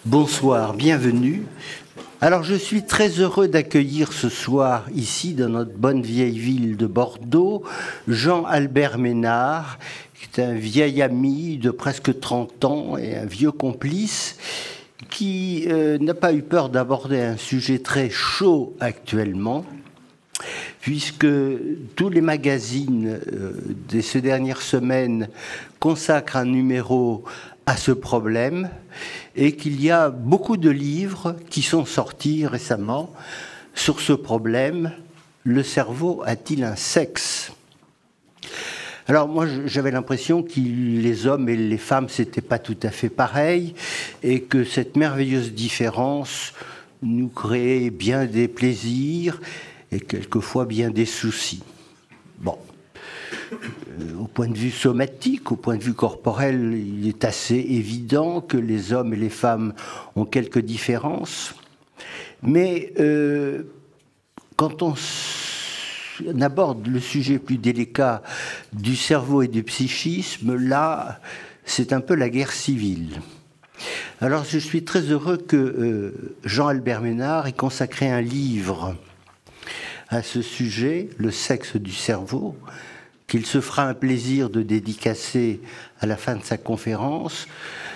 Bonsoir, bienvenue. Alors je suis très heureux d'accueillir ce soir ici dans notre bonne vieille ville de Bordeaux Jean-Albert Ménard, qui est un vieil ami de presque 30 ans et un vieux complice qui n'a pas eu peur d'aborder un sujet très chaud actuellement, puisque tous les magazines de ces dernières semaines consacrent un numéro à ce problème et qu'il y a beaucoup de livres qui sont sortis récemment sur ce problème. Le cerveau a-t-il un sexe ? Alors moi j'avais l'impression que les hommes et les femmes c'était pas tout à fait pareil et que cette merveilleuse différence nous créait bien des plaisirs et quelquefois bien des soucis. Bon. Au point de vue somatique, au point de vue corporel, il est assez évident que les hommes et les femmes ont quelques différences. Mais quand on aborde le sujet plus délicat du cerveau et du psychisme, là, c'est un peu la guerre civile. Alors je suis très heureux que Jean-Albert Ménard ait consacré un livre à ce sujet, Le sexe du cerveau, qu'il se fera un plaisir de dédicacer à la fin de sa conférence.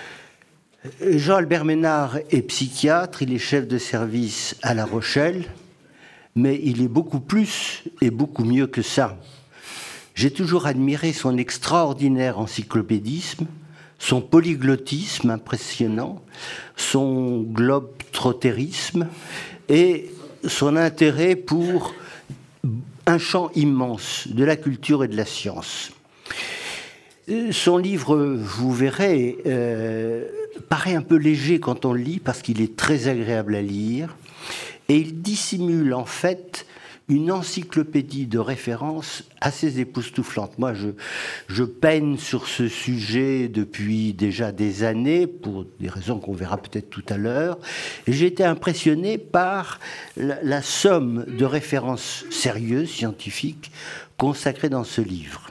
Jean-Albert Ménard est psychiatre, il est chef de service à La Rochelle, mais il est beaucoup plus et beaucoup mieux que ça. J'ai toujours admiré son extraordinaire encyclopédisme, son polyglottisme impressionnant, son globe-trotterisme et son intérêt pour un champ immense de la culture et de la science. Son livre, vous verrez, paraît un peu léger quand on le lit parce qu'il est très agréable à lire et il dissimule en fait une encyclopédie de références assez époustouflante. Moi, je peine sur ce sujet depuis déjà des années, pour des raisons qu'on verra peut-être tout à l'heure, et j'ai été impressionné par la somme de références sérieuses, scientifiques, consacrées dans ce livre.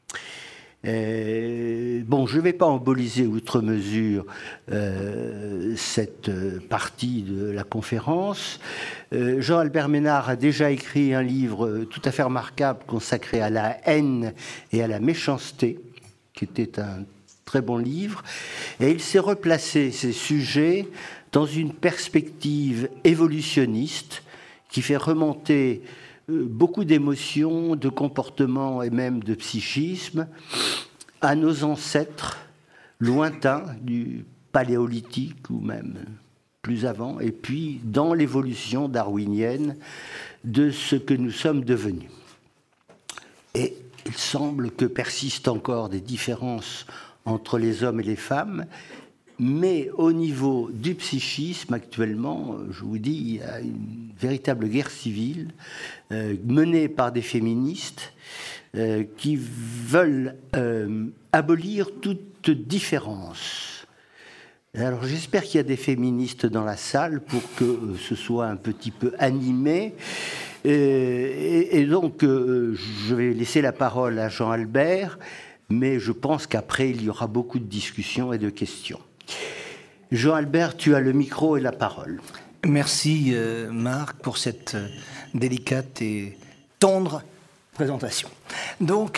Bon, je ne vais pas emboliser outre mesure cette partie de la conférence. Jean-Albert Ménard a déjà écrit un livre tout à fait remarquable consacré à la haine et à la méchanceté, qui était un très bon livre. Et il s'est replacé ces sujets dans une perspective évolutionniste qui fait remonter beaucoup d'émotions, de comportements et même de psychisme à nos ancêtres lointains du paléolithique ou même plus avant, et puis dans l'évolution darwinienne de ce que nous sommes devenus. Et il semble que persistent encore des différences entre les hommes et les femmes, mais au niveau du psychisme, actuellement, je vous dis, il y a une véritable guerre civile menée par des féministes qui veulent abolir toute différence. Alors j'espère qu'il y a des féministes dans la salle pour que ce soit un petit peu animé. Et donc, je vais laisser la parole à Jean-Albert, mais je pense qu'après, il y aura beaucoup de discussions et de questions. Jean-Albert, tu as le micro et la parole. Merci Marc pour cette délicate et tendre présentation. Donc,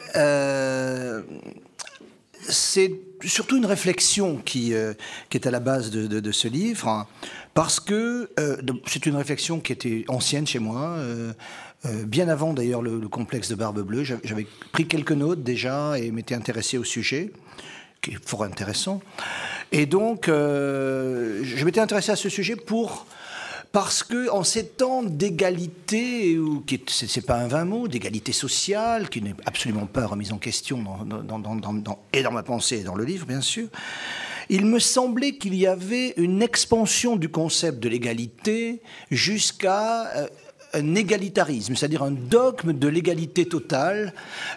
c'est surtout une réflexion qui est à la base de ce livre, hein, parce que c'est une réflexion qui était ancienne chez moi, bien avant d'ailleurs le complexe de Barbe Bleue. J'avais pris quelques notes déjà et m'étais intéressé au sujet, qui est fort intéressant. Et donc, je m'étais intéressé à ce sujet parce que en ces temps d'égalité, c'est pas un vain mot, d'égalité sociale, qui n'est absolument pas remise en question dans ma pensée et dans le livre, bien sûr, il me semblait qu'il y avait une expansion du concept de l'égalité jusqu'à un égalitarisme, c'est-à-dire un dogme de l'égalité totale.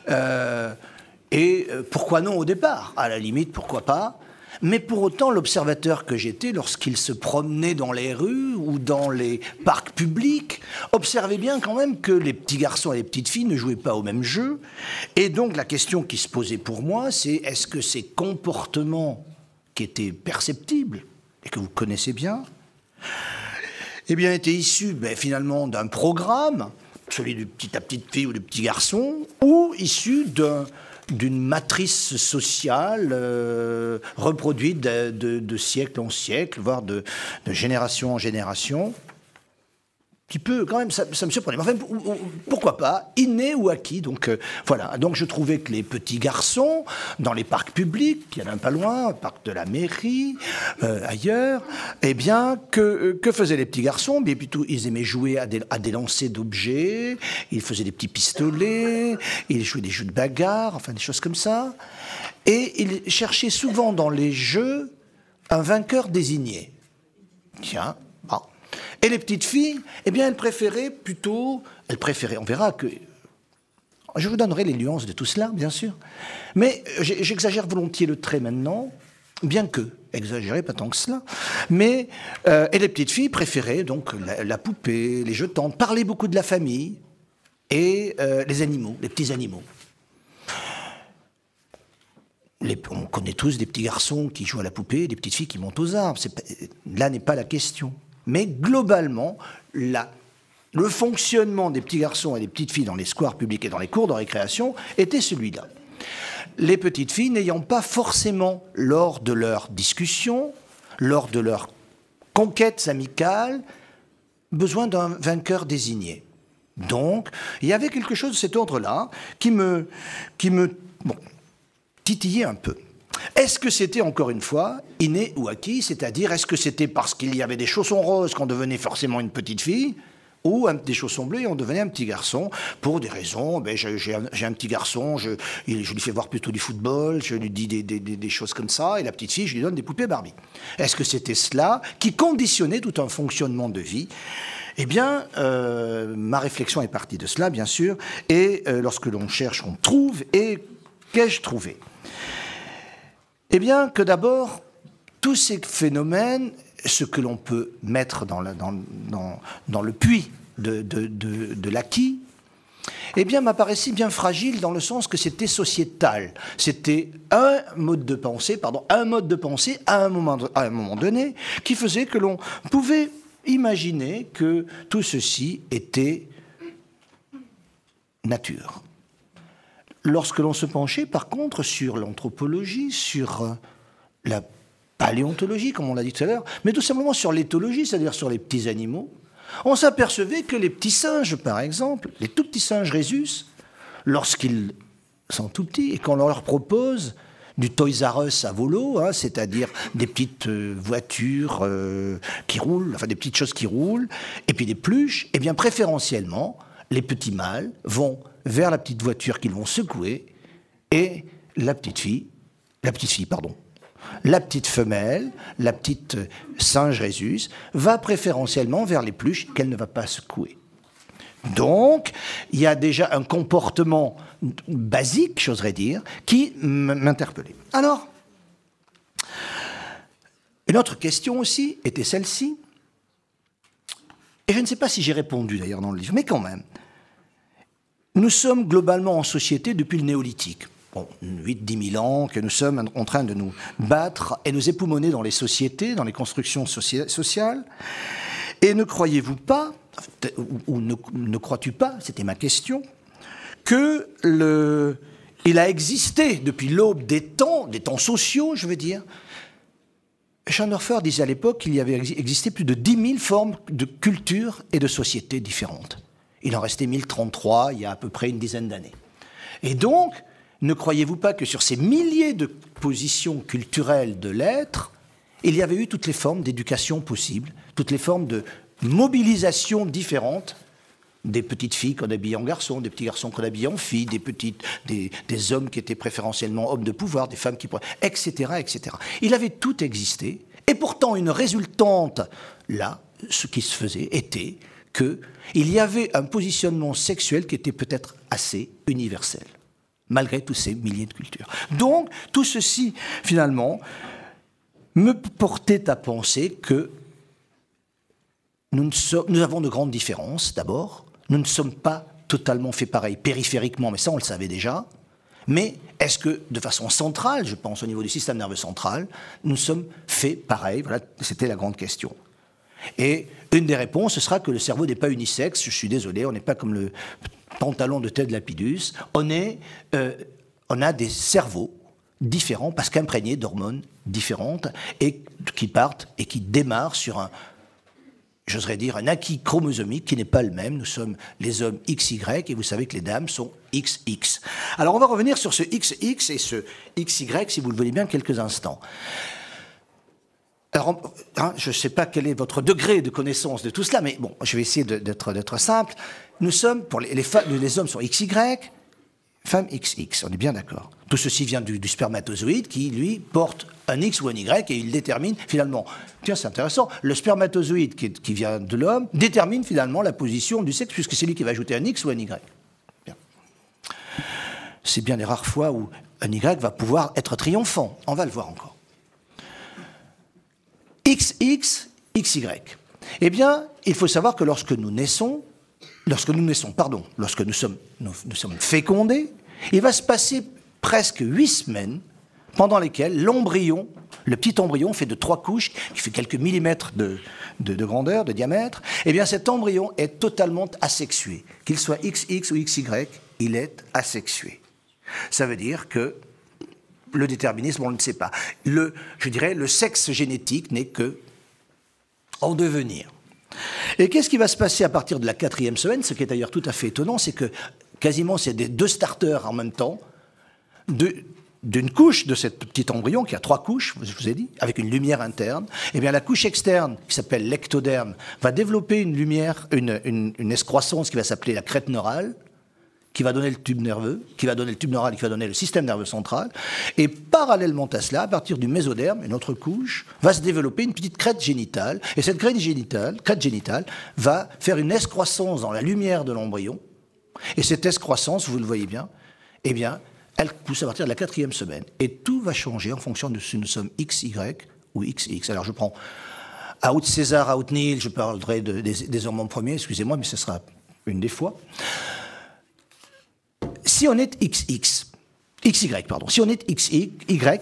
Et pourquoi non au départ ? À la limite, pourquoi pas ? Mais pour autant, l'observateur que j'étais, lorsqu'il se promenait dans les rues ou dans les parcs publics, observait bien quand même que les petits garçons et les petites filles ne jouaient pas au même jeu. Et donc la question qui se posait pour moi, c'est est-ce que ces comportements qui étaient perceptibles, et que vous connaissez bien, eh bien, était issu finalement d'un programme, celui de petite à petite fille ou de petit garçon, ou issu d'une matrice sociale reproduite de siècle en siècle, voire de génération en génération, qui peut quand même, ça me surprenait. Enfin, pourquoi pas, inné ou acquis. Donc voilà. Donc je trouvais que les petits garçons, dans les parcs publics, il y en a un pas loin, le parc de la mairie, ailleurs, eh bien, que faisaient les petits garçons? Bien plutôt, ils aimaient jouer à des lancers d'objets, ils faisaient des petits pistolets, ils jouaient des jeux de bagarre, enfin des choses comme ça. Et ils cherchaient souvent dans les jeux un vainqueur désigné. Tiens, bon. Et les petites filles, eh bien, elles préféraient, on verra que... Je vous donnerai les nuances de tout cela, bien sûr. Mais j'exagère volontiers le trait maintenant, bien que, exagéré pas tant que cela. Mais, et les petites filles préféraient donc la poupée, les jeux de tante, parler beaucoup de la famille et les animaux, les petits animaux. On connaît tous des petits garçons qui jouent à la poupée, des petites filles qui montent aux arbres. Là n'est pas la question. Mais globalement, le fonctionnement des petits garçons et des petites filles dans les squares publics et dans les cours de récréation était celui-là. Les petites filles n'ayant pas forcément, lors de leurs discussions, lors de leurs conquêtes amicales, besoin d'un vainqueur désigné. Donc, il y avait quelque chose de cet ordre-là qui me titillait un peu. Est-ce que c'était, encore une fois, inné ou acquis? C'est-à-dire, est-ce que c'était parce qu'il y avait des chaussons roses qu'on devenait forcément une petite fille, ou des chaussons bleus et on devenait un petit garçon, pour des raisons, j'ai un petit garçon, je lui fais voir plutôt du football, je lui dis des choses comme ça, et la petite fille, je lui donne des poupées Barbie. Est-ce que c'était cela qui conditionnait tout un fonctionnement de vie? Eh bien, ma réflexion est partie de cela, bien sûr, et lorsque l'on cherche, on trouve, et qu'ai-je trouvé? Eh bien, que d'abord, tous ces phénomènes, ce que l'on peut mettre dans le puits de l'acquis, eh bien, m'apparaissait bien fragile dans le sens que c'était sociétal. C'était un mode de pensée à un moment donné, qui faisait que l'on pouvait imaginer que tout ceci était nature. Lorsque l'on se penchait, par contre, sur l'anthropologie, sur la paléontologie, comme on l'a dit tout à l'heure, mais tout simplement sur l'éthologie, c'est-à-dire sur les petits animaux, on s'apercevait que les petits singes, par exemple, les tout petits singes rhésus, lorsqu'ils sont tout petits et qu'on leur propose du Toys R Us à volo, c'est-à-dire des petites voitures qui roulent, enfin des petites choses qui roulent, et puis des pluches, eh bien préférentiellement, les petits mâles vont vers la petite voiture qu'ils vont secouer, et la petite femelle, la petite singe rhésus, va préférentiellement vers les pluches qu'elle ne va pas secouer. Donc, il y a déjà un comportement basique, j'oserais dire, qui m'interpellait. Alors, une autre question aussi était celle-ci, et je ne sais pas si j'ai répondu d'ailleurs dans le livre, mais quand même. Nous sommes globalement en société depuis le néolithique. 8-10 000 ans que nous sommes en train de nous battre et nous époumoner dans les sociétés, dans les constructions sociales. Et ne croyez-vous pas, ou ne crois-tu pas, c'était ma question, il a existé depuis l'aube des temps sociaux, je veux dire. Schoenhofer disait à l'époque qu'il y avait existé plus de 10 000 formes de culture et de sociétés différentes. Il en restait 1033 il y a à peu près une dizaine d'années. Et donc, ne croyez-vous pas que sur ces milliers de positions culturelles de l'être, il y avait eu toutes les formes d'éducation possibles, toutes les formes de mobilisation différentes, des petites filles qu'on habillait en garçons, des petits garçons qu'on habillait en filles, des hommes qui étaient préférentiellement hommes de pouvoir, des femmes qui... etc., etc. Il avait tout existé, et pourtant une résultante, là, ce qui se faisait, était qu'il y avait un positionnement sexuel qui était peut-être assez universel, malgré tous ces milliers de cultures. Donc, tout ceci, finalement, me portait à penser que nous avons de grandes différences, d'abord. Nous ne sommes pas totalement faits pareil, périphériquement, mais ça, on le savait déjà. Mais est-ce que, de façon centrale, je pense au niveau du système nerveux central, nous sommes faits pareil? Voilà, c'était la grande question. Et une des réponses, ce sera que le cerveau n'est pas unisexe. Je suis désolé, on n'est pas comme le pantalon de Ted Lapidus. On a des cerveaux différents parce qu'imprégnés d'hormones différentes et qui partent et qui démarrent sur j'oserais dire, un acquis chromosomique qui n'est pas le même. Nous sommes les hommes XY et vous savez que les dames sont XX. Alors on va revenir sur ce XX et ce XY, si vous le voulez bien, quelques instants. Alors, je ne sais pas quel est votre degré de connaissance de tout cela, mais bon, je vais essayer d'être simple. Nous sommes, pour les hommes sont XY, femmes XX, on est bien d'accord. Tout ceci vient du spermatozoïde qui, lui, porte un X ou un Y et il détermine finalement, tiens c'est intéressant, le spermatozoïde qui vient de l'homme détermine finalement la position du sexe puisque c'est lui qui va ajouter un X ou un Y. Bien. C'est bien les rares fois où un Y va pouvoir être triomphant, on va le voir encore. XX, XY. Eh bien, il faut savoir que lorsque nous sommes fécondés, il va se passer presque 8 semaines pendant lesquelles l'embryon, le petit embryon fait de 3 couches, qui fait quelques millimètres de grandeur, de diamètre, eh bien cet embryon est totalement asexué. Qu'il soit XX ou XY, il est asexué. Ça veut dire que le déterminisme, on ne le sait pas. Le sexe génétique n'est que en devenir. Et qu'est-ce qui va se passer à partir de la 4e semaine? Ce qui est d'ailleurs tout à fait étonnant, c'est que quasiment c'est des 2 starters en même temps, d'une couche de cet petit embryon, qui a 3 couches, je vous ai dit, avec une lumière interne. Eh bien, la couche externe, qui s'appelle l'ectoderme, va développer une lumière, une excroissance qui va s'appeler la crête neurale, qui va donner le tube nerveux, qui va donner le tube neural, qui va donner le système nerveux central. Et parallèlement à cela, à partir du mésoderme, une autre couche, va se développer une petite crête génitale. Et cette crête génitale va faire une excroissance dans la lumière de l'embryon. Et cette excroissance, vous le voyez bien, eh bien, elle pousse à partir de la 4e semaine. Et tout va changer en fonction de si nous sommes XY ou XX. Alors je prends out César, out Neil, je parlerai des hormones premiers, excusez-moi, mais ce sera une des fois. Si on est si on est XY,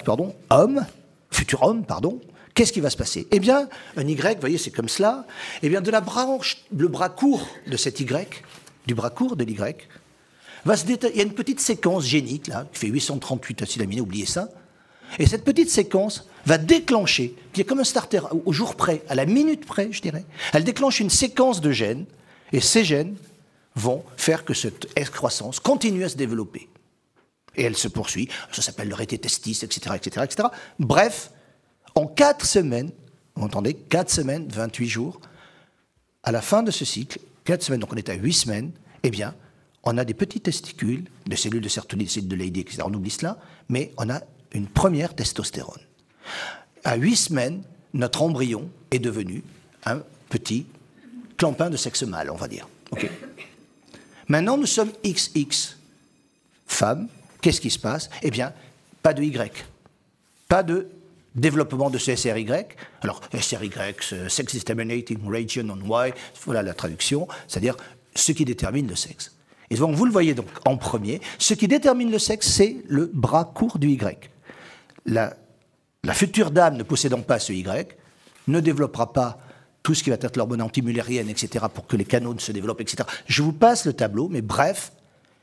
futur homme, qu'est-ce qui va se passer? Eh bien, un Y, vous voyez, c'est comme cela. Eh bien, de la branche, le bras court de cet Y, du bras court de l'Y, il y a une petite séquence génique, là, qui fait 838 acides aminés, oubliez ça. Et cette petite séquence va déclencher, qui est comme un starter, au jour près, à la minute près, je dirais, elle déclenche une séquence de gènes, et ces gènes vont faire que cette excroissance continue à se développer. Et elle se poursuit, ça s'appelle le rété testis, etc., etc., etc. Bref, en 4 semaines, vous entendez, 4 semaines, 28 jours, à la fin de ce cycle, 4 semaines, donc on est à 8 semaines, eh bien, on a des petits testicules, des cellules de sérotonine, des cellules de Leydig, etc., on oublie cela, mais on a une première testostérone. À 8 semaines, notre embryon est devenu un petit clampin de sexe mâle, on va dire. Okay. Maintenant, nous sommes XX, femmes. Qu'est-ce qui se passe? Eh bien, pas de Y. Pas de développement de ce SRY. Alors, SRY, Sex Determinating Region on Y, voilà la traduction, c'est-à-dire ce qui détermine le sexe. Et donc, vous le voyez donc en premier, ce qui détermine le sexe, c'est le bras court du Y. La future dame ne possédant pas ce Y ne développera pas tout ce qui va être l'hormone antimullérienne, etc., pour que les canaux se développent, etc. Je vous passe le tableau, mais bref,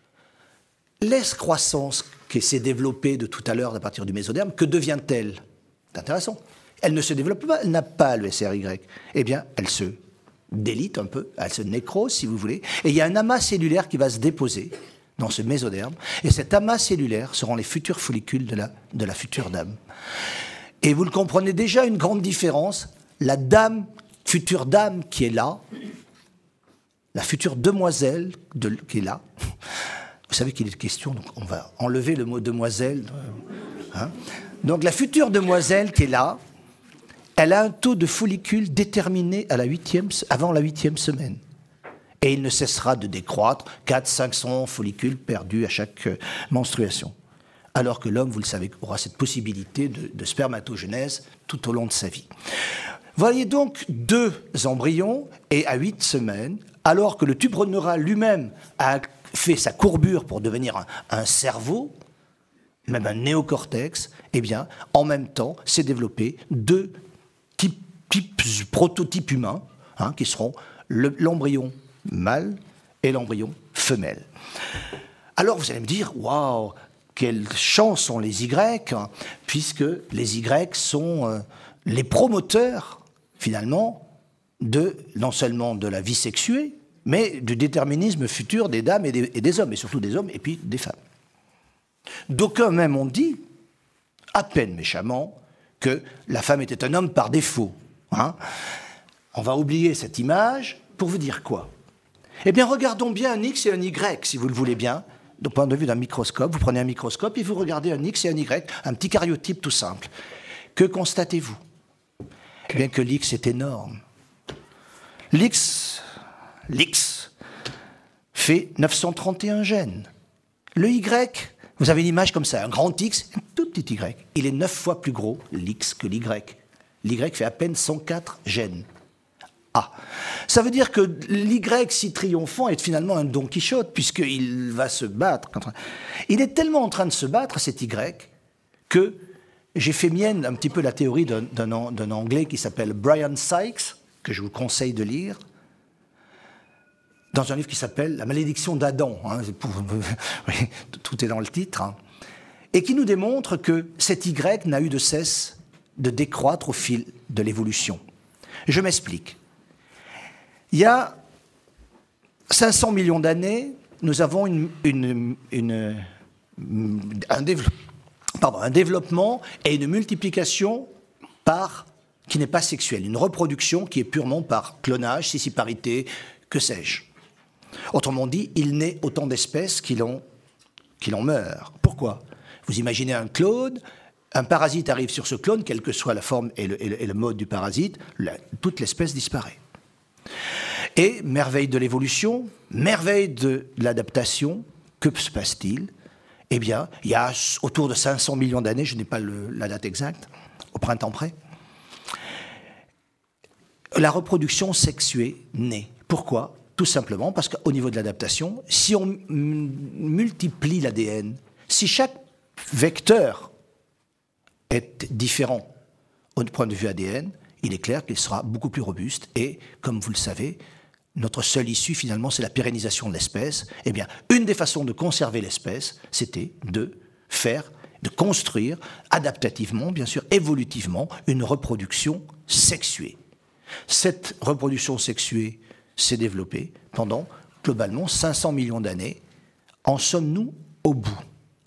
l'excroissance qui s'est développée de tout à l'heure à partir du mésoderme, que devient-elle? C'est intéressant. Elle ne se développe pas, elle n'a pas le SRY. Eh bien, elle se délite un peu, elle se nécrose, si vous voulez, et il y a un amas cellulaire qui va se déposer dans ce mésoderme, et cet amas cellulaire seront les futurs follicules de la future dame. Et vous le comprenez déjà, une grande différence, la future dame qui est là, la future demoiselle qui est là, vous savez qu'il est question, donc on va enlever le mot demoiselle. Hein. Donc la future demoiselle qui est là, elle a un taux de follicules déterminé avant la 8e semaine. Et il ne cessera de décroître, 400-500 follicules perdus à chaque menstruation. Alors que l'homme, vous le savez, aura cette possibilité de spermatogenèse tout au long de sa vie. Voyez donc 2 embryons, et à 8 semaines, alors que le tube neural lui-même a fait sa courbure pour devenir un cerveau, même un néocortex, eh bien, en même temps, s'est développé deux prototypes humains, qui seront l'embryon mâle et l'embryon femelle. Alors vous allez me dire, waouh, quelle chance ont les Y, puisque les Y sont les promoteurs, finalement, non seulement de la vie sexuée, mais du déterminisme futur des dames et des hommes, et surtout des hommes et puis des femmes. D'aucuns même ont dit, à peine méchamment, que la femme était un homme par défaut. On va oublier cette image pour vous dire quoi ? Eh bien, regardons bien un X et un Y, si vous le voulez bien, du point de vue d'un microscope. Vous prenez un microscope et vous regardez un X et un Y, un petit caryotype tout simple. Que constatez-vous ? Eh bien que l'X est énorme. L'X fait 931 gènes. Le Y, vous avez une image comme ça, un grand X, un tout petit Y. Il est 9 fois plus gros, l'X, que l'Y. L'Y fait à peine 104 gènes. Ça veut dire que l'Y si triomphant est finalement un Don Quichotte, puisqu'il va se battre. Il est tellement en train de se battre, cet Y, que j'ai fait mienne un petit peu la théorie d'un Anglais qui s'appelle Brian Sykes, que je vous conseille de lire, dans un livre qui s'appelle La malédiction d'Adam. Tout est dans le titre. Et qui nous démontre que cet Y n'a eu de cesse de décroître au fil de l'évolution. Je m'explique. Il y a 500 millions d'années, nous avons un développement et une multiplication qui n'est pas sexuelle, une reproduction qui est purement par clonage, scissiparité, que sais-je. Autrement dit, il naît autant d'espèces qu'il en meurt. Pourquoi ? Vous imaginez un clone, un parasite arrive sur ce clone, quelle que soit la forme et le mode du parasite, toute l'espèce disparaît. Et merveille de l'évolution, merveille de l'adaptation, que se passe-t-il ? Eh bien, il y a autour de 500 millions d'années, je n'ai pas la date exacte, au printemps près, la reproduction sexuée naît. Pourquoi ? Tout simplement parce qu'au niveau de l'adaptation, si on multiplie l'ADN, si chaque vecteur est différent au point de vue ADN, il est clair qu'il sera beaucoup plus robuste et, comme vous le savez, notre seule issue, finalement, c'est la pérennisation de l'espèce. Eh bien, une des façons de conserver l'espèce, c'était de construire, adaptativement, bien sûr, évolutivement, une reproduction sexuée. Cette reproduction sexuée s'est développée pendant, globalement, 500 millions d'années. En sommes-nous au bout ?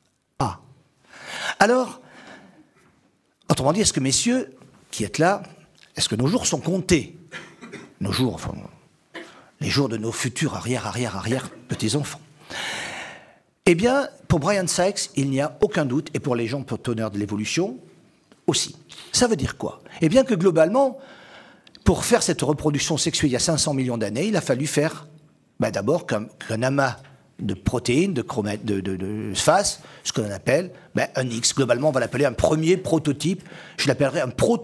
Alors, autrement dit, est-ce que, messieurs, qui êtes là, est-ce que nos jours sont comptés ? Nos jours, enfin, les jours de nos futurs arrière petits-enfants. Eh bien, pour Brian Sykes, il n'y a aucun doute, et pour les gens teneurs de l'évolution aussi. Ça veut dire quoi ? Eh bien que globalement, pour faire cette reproduction sexuée il y a 500 millions d'années, il a fallu faire d'abord qu'un amas de protéines, de fasse ce qu'on appelle un X. Globalement, on va l'appeler un premier prototype. Je l'appellerai un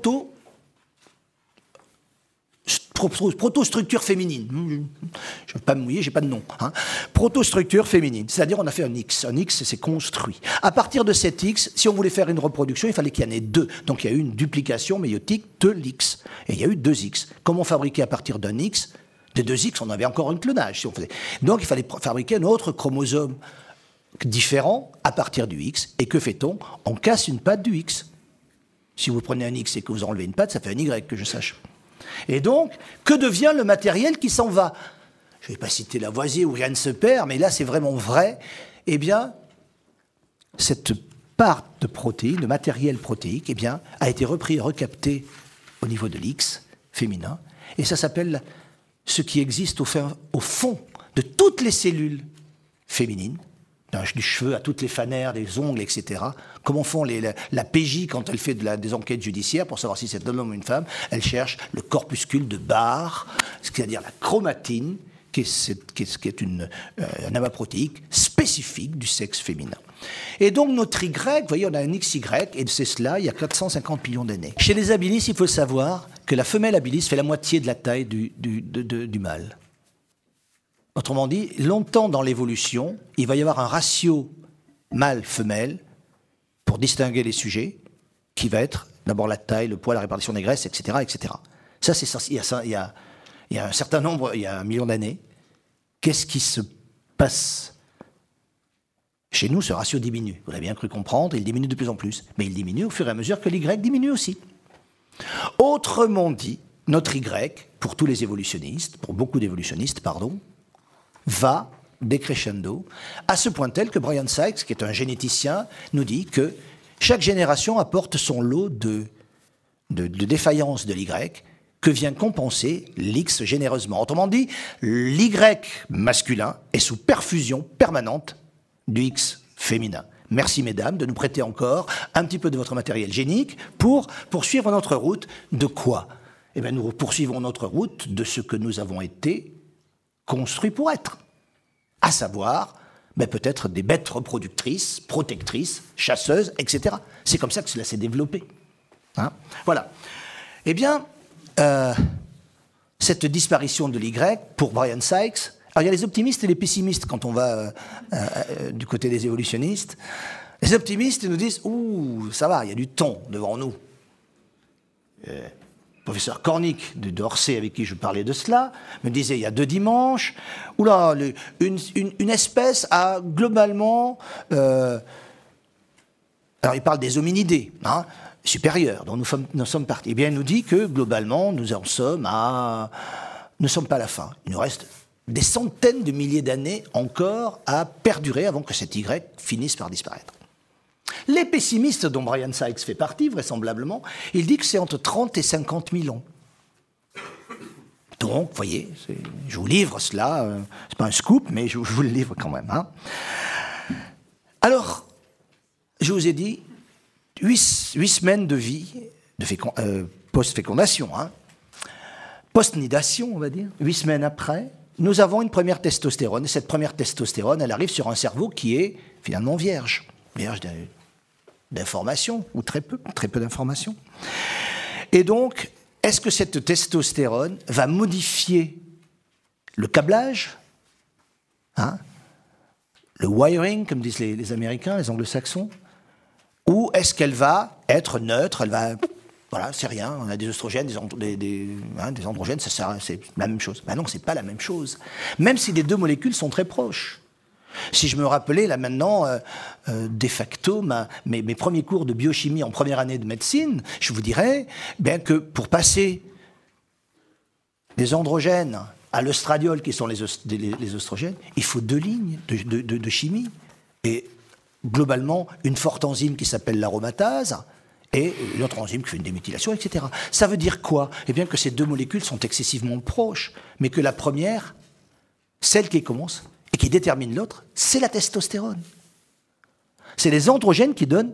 protostructure féminine. Je ne veux pas me mouiller, j'ai pas de nom. Protostructure féminine. C'est-à-dire, on a fait un X. Un X, c'est construit. À partir de cet X, si on voulait faire une reproduction, il fallait qu'il y en ait deux. Donc, il y a eu une duplication méiotique de l'X. Et il y a eu deux X. Comment fabriquer à partir d'un X ? De deux X, on avait encore un clonage. Si on faisait. Donc, il fallait fabriquer un autre chromosome différent à partir du X. Et que fait-on ? On casse une patte du X. Si vous prenez un X et que vous enlevez une patte, ça fait un Y, que je sache. Et donc, que devient le matériel qui s'en va ? Je ne vais pas citer Lavoisier où rien ne se perd, mais là, c'est vraiment vrai. Eh bien, cette part de protéines, de matériel protéique, a été repris et recapté au niveau de l'X féminin. Et ça s'appelle ce qui existe au fond de toutes les cellules féminines, du cheveu à toutes les fanères, des ongles, etc. Comment font la PJ quand elle fait des enquêtes judiciaires pour savoir si c'est un homme ou une femme ? Elle cherche le corpuscule de Barr, c'est-à-dire la chromatine, qui est un amas protéique spécifique du sexe féminin. Et donc notre Y, vous voyez, on a un XY, et c'est cela il y a 450 millions d'années. Chez les habilis, il faut savoir que la femelle habilis fait la moitié de la taille du mâle. Autrement dit, longtemps dans l'évolution, il va y avoir un ratio mâle-femelle pour distinguer les sujets, qui va être d'abord la taille, le poids, la répartition des graisses, etc., etc. Ça, c'est ça. Il y a un certain nombre, il y a 1 million d'années. Qu'est-ce qui se passe ? Chez nous, ce ratio diminue. Vous l'avez bien cru comprendre, il diminue de plus en plus. Mais il diminue au fur et à mesure que l'Y diminue aussi. Autrement dit, notre Y, pour tous les évolutionnistes, pour beaucoup d'évolutionnistes, pardon, va décrescendo, à ce point tel que Brian Sykes, qui est un généticien, nous dit que chaque génération apporte son lot de défaillances de l'Y que vient compenser l'X généreusement. Autrement dit, l'Y masculin est sous perfusion permanente du X féminin. Merci mesdames de nous prêter encore un petit peu de votre matériel génique pour poursuivre notre route de quoi ? Eh bien, nous poursuivons notre route de ce que nous avons été construits pour être. À savoir, peut-être des bêtes reproductrices, protectrices, chasseuses, etc. C'est comme ça que cela s'est développé. Hein ? Voilà. Eh bien, cette disparition de l'Y, pour Brian Sykes, alors il y a les optimistes et les pessimistes quand on va du côté des évolutionnistes. Les optimistes nous disent « Ouh, ça va, il y a du temps devant nous ». Professeur Cornick de Orsay, avec qui je parlais de cela, me disait il y a 2 dimanches, oula, une espèce a globalement... alors il parle des hominidés, hein, supérieurs, dont nous sommes partis. Eh bien, il nous dit que globalement, nous ne sommes pas à la fin. Il nous reste des centaines de milliers d'années encore à perdurer avant que cet Y finisse par disparaître. Les pessimistes, dont Brian Sykes fait partie, vraisemblablement, il dit que c'est entre 30 et 50 000 ans. Donc, vous voyez, je vous livre cela, c'est pas un scoop, mais je vous le livre quand même. Hein. Alors, je vous ai dit, 8 semaines de vie, post-fécondation, hein, post-nidation, on va dire, 8 semaines après, nous avons une première testostérone. Et cette première testostérone, elle arrive sur un cerveau qui est finalement vierge d'informations, ou très peu d'informations. Et donc, est-ce que cette testostérone va modifier le câblage, hein, le wiring, comme disent les Américains, les Anglo-Saxons, ou est-ce qu'elle va être neutre, elle va... Voilà, c'est rien, on a des oestrogènes, des androgènes, c'est la même chose. Ben non, c'est pas la même chose. Même si les 2 molécules sont très proches. Si je me rappelais, là maintenant, de facto, mes premiers cours de biochimie en première année de médecine, je vous dirais que pour passer des androgènes à l'œstradiol, qui sont les oestrogènes, il faut 2 lignes de chimie. Et globalement, une forte enzyme qui s'appelle l'aromatase, et une autre enzyme qui fait une déméthylation, etc. Ça veut dire quoi ? Eh bien que ces 2 molécules sont excessivement proches, mais que la première, celle qui commence et qui détermine l'autre, c'est la testostérone. C'est les androgènes qui donnent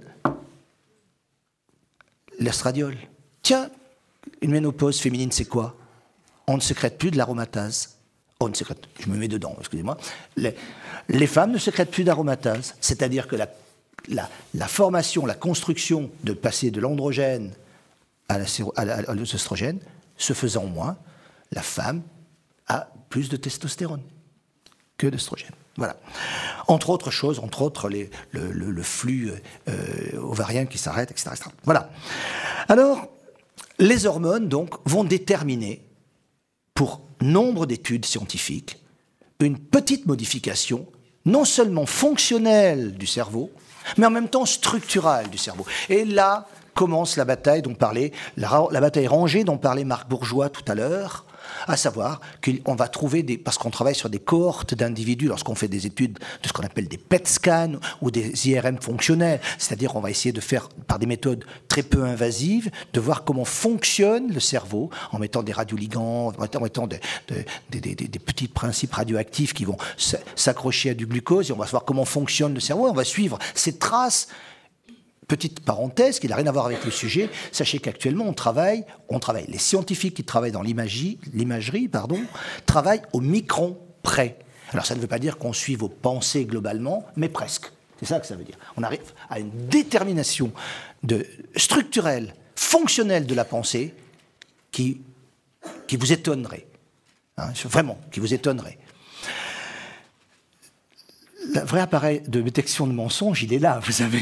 l'estradiol. Tiens, une ménopause féminine, c'est quoi ? On ne sécrète plus de l'aromatase. Je me mets dedans, excusez-moi. Les femmes ne sécrètent plus d'aromatase, c'est-à-dire que la formation, la construction de passer de l'androgène à l'œstrogène, se faisant moins, la femme a plus de testostérone que d'œstrogène. Voilà. Entre autres choses, le flux ovarien qui s'arrête, etc., etc. Voilà. Alors, les hormones, donc, vont déterminer, pour nombre d'études scientifiques, une petite modification, non seulement fonctionnelle du cerveau, mais en même temps structurale du cerveau. Et là commence la bataille dont parlait, la bataille rangée dont parlait Marc Bourgeois tout à l'heure, à savoir qu'on va trouver parce qu'on travaille sur des cohortes d'individus, lorsqu'on fait des études de ce qu'on appelle des PET scans ou des IRM fonctionnels, c'est-à-dire on va essayer de faire, par des méthodes très peu invasives, de voir comment fonctionne le cerveau, en mettant des radioligands, en mettant des petits principes radioactifs qui vont s'accrocher à du glucose, et on va voir comment fonctionne le cerveau, et on va suivre ces traces. Petite parenthèse qui n'a rien à voir avec le sujet, sachez qu'actuellement on travaille, les scientifiques qui travaillent dans l'imagerie, travaillent au micron près. Alors ça ne veut pas dire qu'on suit vos pensées globalement, mais presque. C'est ça que ça veut dire. On arrive à une détermination structurelle, fonctionnelle de la pensée qui vous étonnerait. Hein, vraiment, qui vous étonnerait. Le vrai appareil de détection de mensonges, il est là, vous savez.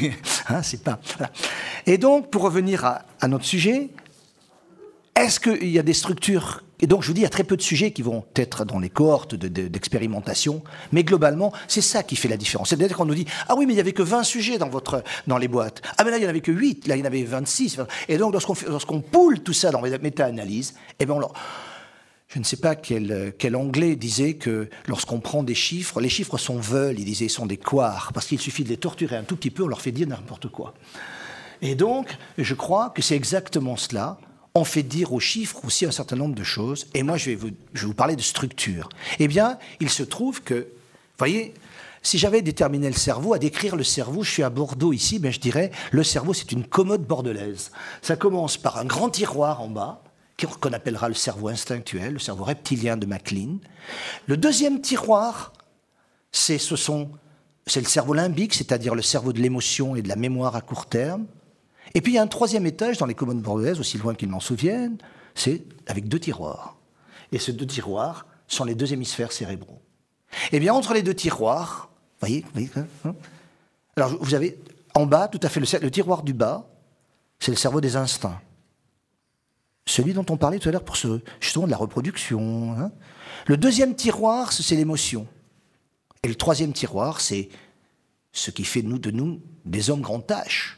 Hein, c'est pas... Voilà. Et donc, pour revenir à notre sujet, est-ce qu'il y a des structures... Et donc, je vous dis, il y a très peu de sujets qui vont être dans les cohortes d'expérimentation, mais globalement, c'est ça qui fait la différence. C'est-à-dire qu'on nous dit, ah oui, mais il n'y avait que 20 sujets dans les boîtes. Ah mais là, il n'y en avait que 8, là, il y en avait 26. Et donc, lorsqu'on poule tout ça dans les méta-analyses, eh bien, je ne sais pas quel Anglais disait que lorsqu'on prend des chiffres, les chiffres sont veules, il disait, sont des couards, parce qu'il suffit de les torturer un tout petit peu, on leur fait dire n'importe quoi. Et donc, je crois que c'est exactement cela. On fait dire aux chiffres aussi un certain nombre de choses. Et moi, je vais vous parler de structure. Eh bien, il se trouve que, vous voyez, si j'avais déterminé le cerveau, à décrire le cerveau, je suis à Bordeaux ici, ben je dirais, le cerveau, c'est une commode bordelaise. Ça commence par un grand tiroir en bas, qu'on appellera le cerveau instinctuel, le cerveau reptilien de MacLean. Le deuxième tiroir, c'est le cerveau limbique, c'est-à-dire le cerveau de l'émotion et de la mémoire à court terme. Et puis il y a un troisième étage dans les commodes bordelaises, aussi loin qu'ils m'en souviennent, c'est avec 2 tiroirs. Et ces 2 tiroirs sont les 2 hémisphères cérébraux. Eh bien, entre les 2 tiroirs, voyez, hein, alors vous avez en bas, tout à fait, le tiroir du bas, c'est le cerveau des instincts. Celui dont on parlait tout à l'heure pour justement de la reproduction. Hein. Le deuxième tiroir, c'est l'émotion. Et le troisième tiroir, c'est ce qui fait de nous des hommes grand H.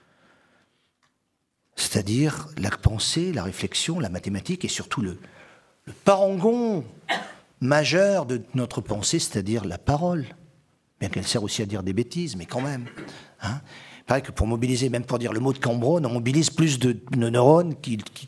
C'est-à-dire la pensée, la réflexion, la mathématique et surtout le parangon majeur de notre pensée, c'est-à-dire la parole. Bien qu'elle sert aussi à dire des bêtises, mais quand même. Hein. Il paraît que pour mobiliser, même pour dire le mot de Cambronne, on mobilise plus de neurones pourquoi ?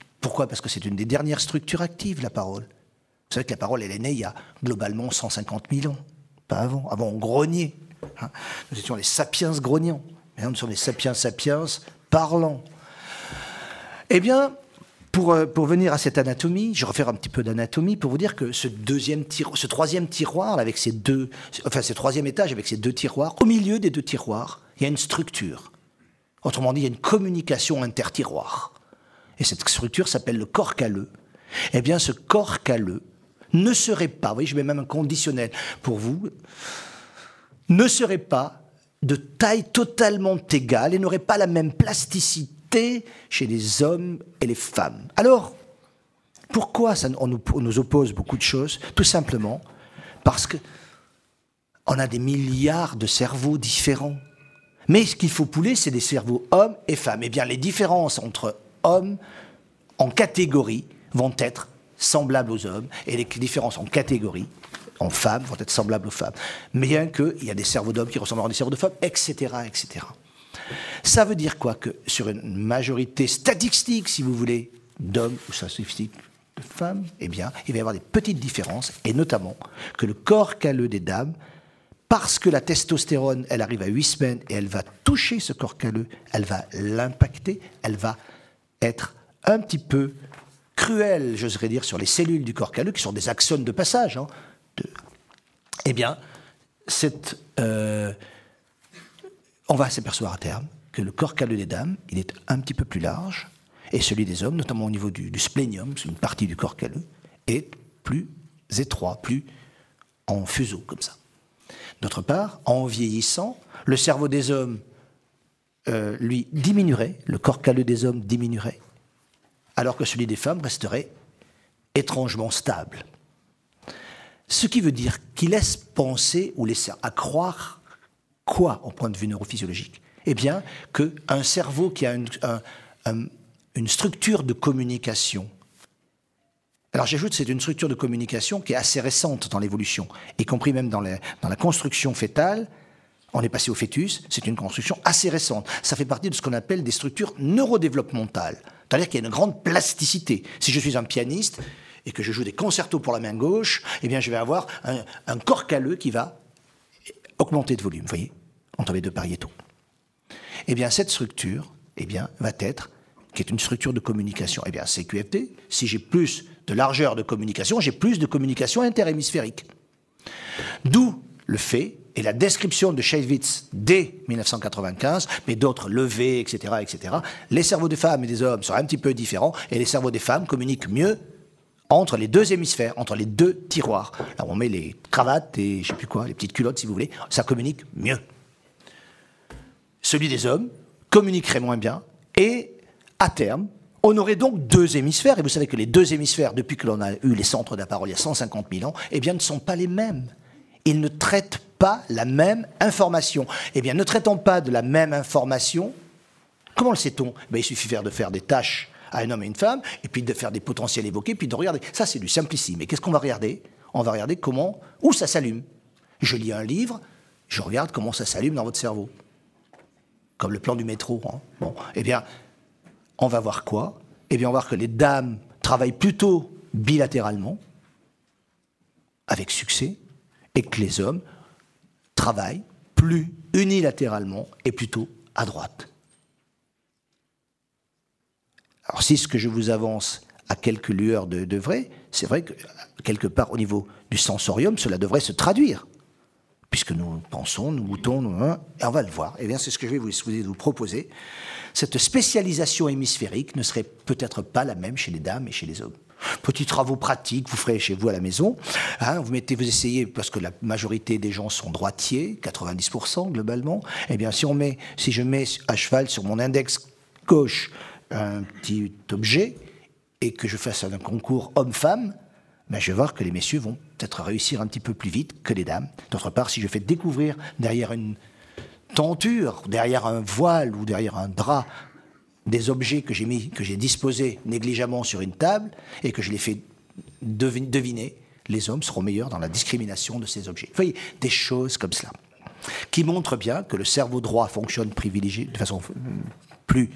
Parce que c'est une des dernières structures actives, la parole. Vous savez que la parole, elle est née il y a globalement 150 000 ans. Pas avant. Avant, on grognait. Hein. Nous étions les sapiens grognants. Maintenant, nous sommes les sapiens parlants. Eh bien, pour venir à cette anatomie, je vais refaire un petit peu d'anatomie pour vous dire que ce troisième tiroir, avec ce troisième étage avec ces 2 tiroirs, au milieu des 2 tiroirs, il y a une structure. Autrement dit, il y a une communication intertiroir. Et cette structure s'appelle le corps calleux. Eh bien, ce corps calleux ne serait pas, vous voyez, je mets même un conditionnel pour vous, ne serait pas de taille totalement égale et n'aurait pas la même plasticité chez les hommes et les femmes. Alors, pourquoi on nous oppose beaucoup de choses ? Tout simplement parce qu'on a des milliards de cerveaux différents. Mais ce qu'il faut pouler, c'est des cerveaux hommes et femmes. Eh bien, les différences entre hommes en catégorie vont être semblables aux hommes et les différences en catégorie en femmes vont être semblables aux femmes. Bien qu'il y a des cerveaux d'hommes qui ressemblent à des cerveaux de femmes, etc., etc. Ça veut dire quoi ? Que sur une majorité statistique, si vous voulez, d'hommes ou statistique de femmes, eh bien, il va y avoir des petites différences, et notamment que le corps calleux des dames, parce que la testostérone, elle arrive à 8 semaines et elle va toucher ce corps calleux, elle va l'impacter, elle va être un petit peu cruelle, j'oserais dire, sur les cellules du corps calleux, qui sont des axones de passage. Hein, eh bien, on va s'apercevoir à terme que le corps calleux des dames, il est un petit peu plus large, et celui des hommes, notamment au niveau du splénium, c'est une partie du corps calleux, est plus étroit, plus en fuseau, comme ça. D'autre part, en vieillissant, le cerveau des hommes, lui, diminuerait, le corps calleux des hommes diminuerait, alors que celui des femmes resterait étrangement stable. Ce qui veut dire qu'il laisse penser ou laisser à croire quoi, au point de vue neurophysiologique ? Eh bien, qu'un cerveau qui a une structure de communication. Alors j'ajoute, c'est une structure de communication qui est assez récente dans l'évolution, y compris même dans la construction fœtale. On est passé au fœtus, c'est une construction assez récente. Ça fait partie de ce qu'on appelle des structures neurodéveloppementales. C'est-à-dire qu'il y a une grande plasticité. Si je suis un pianiste et que je joue des concertos pour la main gauche, eh bien je vais avoir un corps calleux qui va augmenter de volume, vous voyez, entre les 2 pariétaux. Eh bien, cette structure, eh bien, va être, qui est une structure de communication, eh bien, CQFT, si j'ai plus de largeur de communication, j'ai plus de communication interhémisphérique. D'où le fait, et la description de Shaywitz dès 1995, mais d'autres levés, etc., etc., les cerveaux des femmes et des hommes sont un petit peu différents, et les cerveaux des femmes communiquent mieux entre les 2 hémisphères, entre les 2 tiroirs. Là, on met les cravates et les petites culottes, si vous voulez, ça communique mieux. Celui des hommes, communiqueraient moins bien, et à terme, on aurait donc 2 hémisphères, et vous savez que les 2 hémisphères, depuis que l'on a eu les centres de la parole il y a 150 000 ans, eh bien, ne sont pas les mêmes. Ils ne traitent pas la même information. Eh bien, ne traitant pas de la même information, comment le sait-on ? Il suffit de faire des tâches à un homme et une femme, et puis de faire des potentiels évoqués, puis de regarder. Ça, c'est du simplissime. Mais qu'est-ce qu'on va regarder ? On va regarder où ça s'allume. Je lis un livre, je regarde comment ça s'allume dans votre cerveau. Comme le plan du métro. Hein. Bon, eh bien, on va voir quoi ? Eh bien, on va voir que les dames travaillent plutôt bilatéralement, avec succès, et que les hommes travaillent plus unilatéralement et plutôt à droite. Alors, si ce que je vous avance a quelques lueurs de vrai, c'est vrai que quelque part au niveau du sensorium, cela devrait se traduire. Puisque nous pensons, nous goûtons, et on va le voir. Eh bien, c'est ce que je vais vous proposer. Cette spécialisation hémisphérique ne serait peut-être pas la même chez les dames et chez les hommes. Petits travaux pratiques, vous ferez chez vous à la maison. Hein, vous essayez, parce que la majorité des gens sont droitiers, 90% globalement. Eh bien, si je mets à cheval sur mon index gauche un petit objet et que je fasse un concours homme-femme, je vais voir que les messieurs vont peut-être réussir un petit peu plus vite que les dames. D'autre part, si je fais découvrir derrière une tenture, derrière un voile ou derrière un drap, des objets que j'ai disposés négligemment sur une table et que je les fais deviner, les hommes seront meilleurs dans la discrimination de ces objets. Vous voyez, des choses comme cela, qui montrent bien que le cerveau droit fonctionne privilégié de façon plus...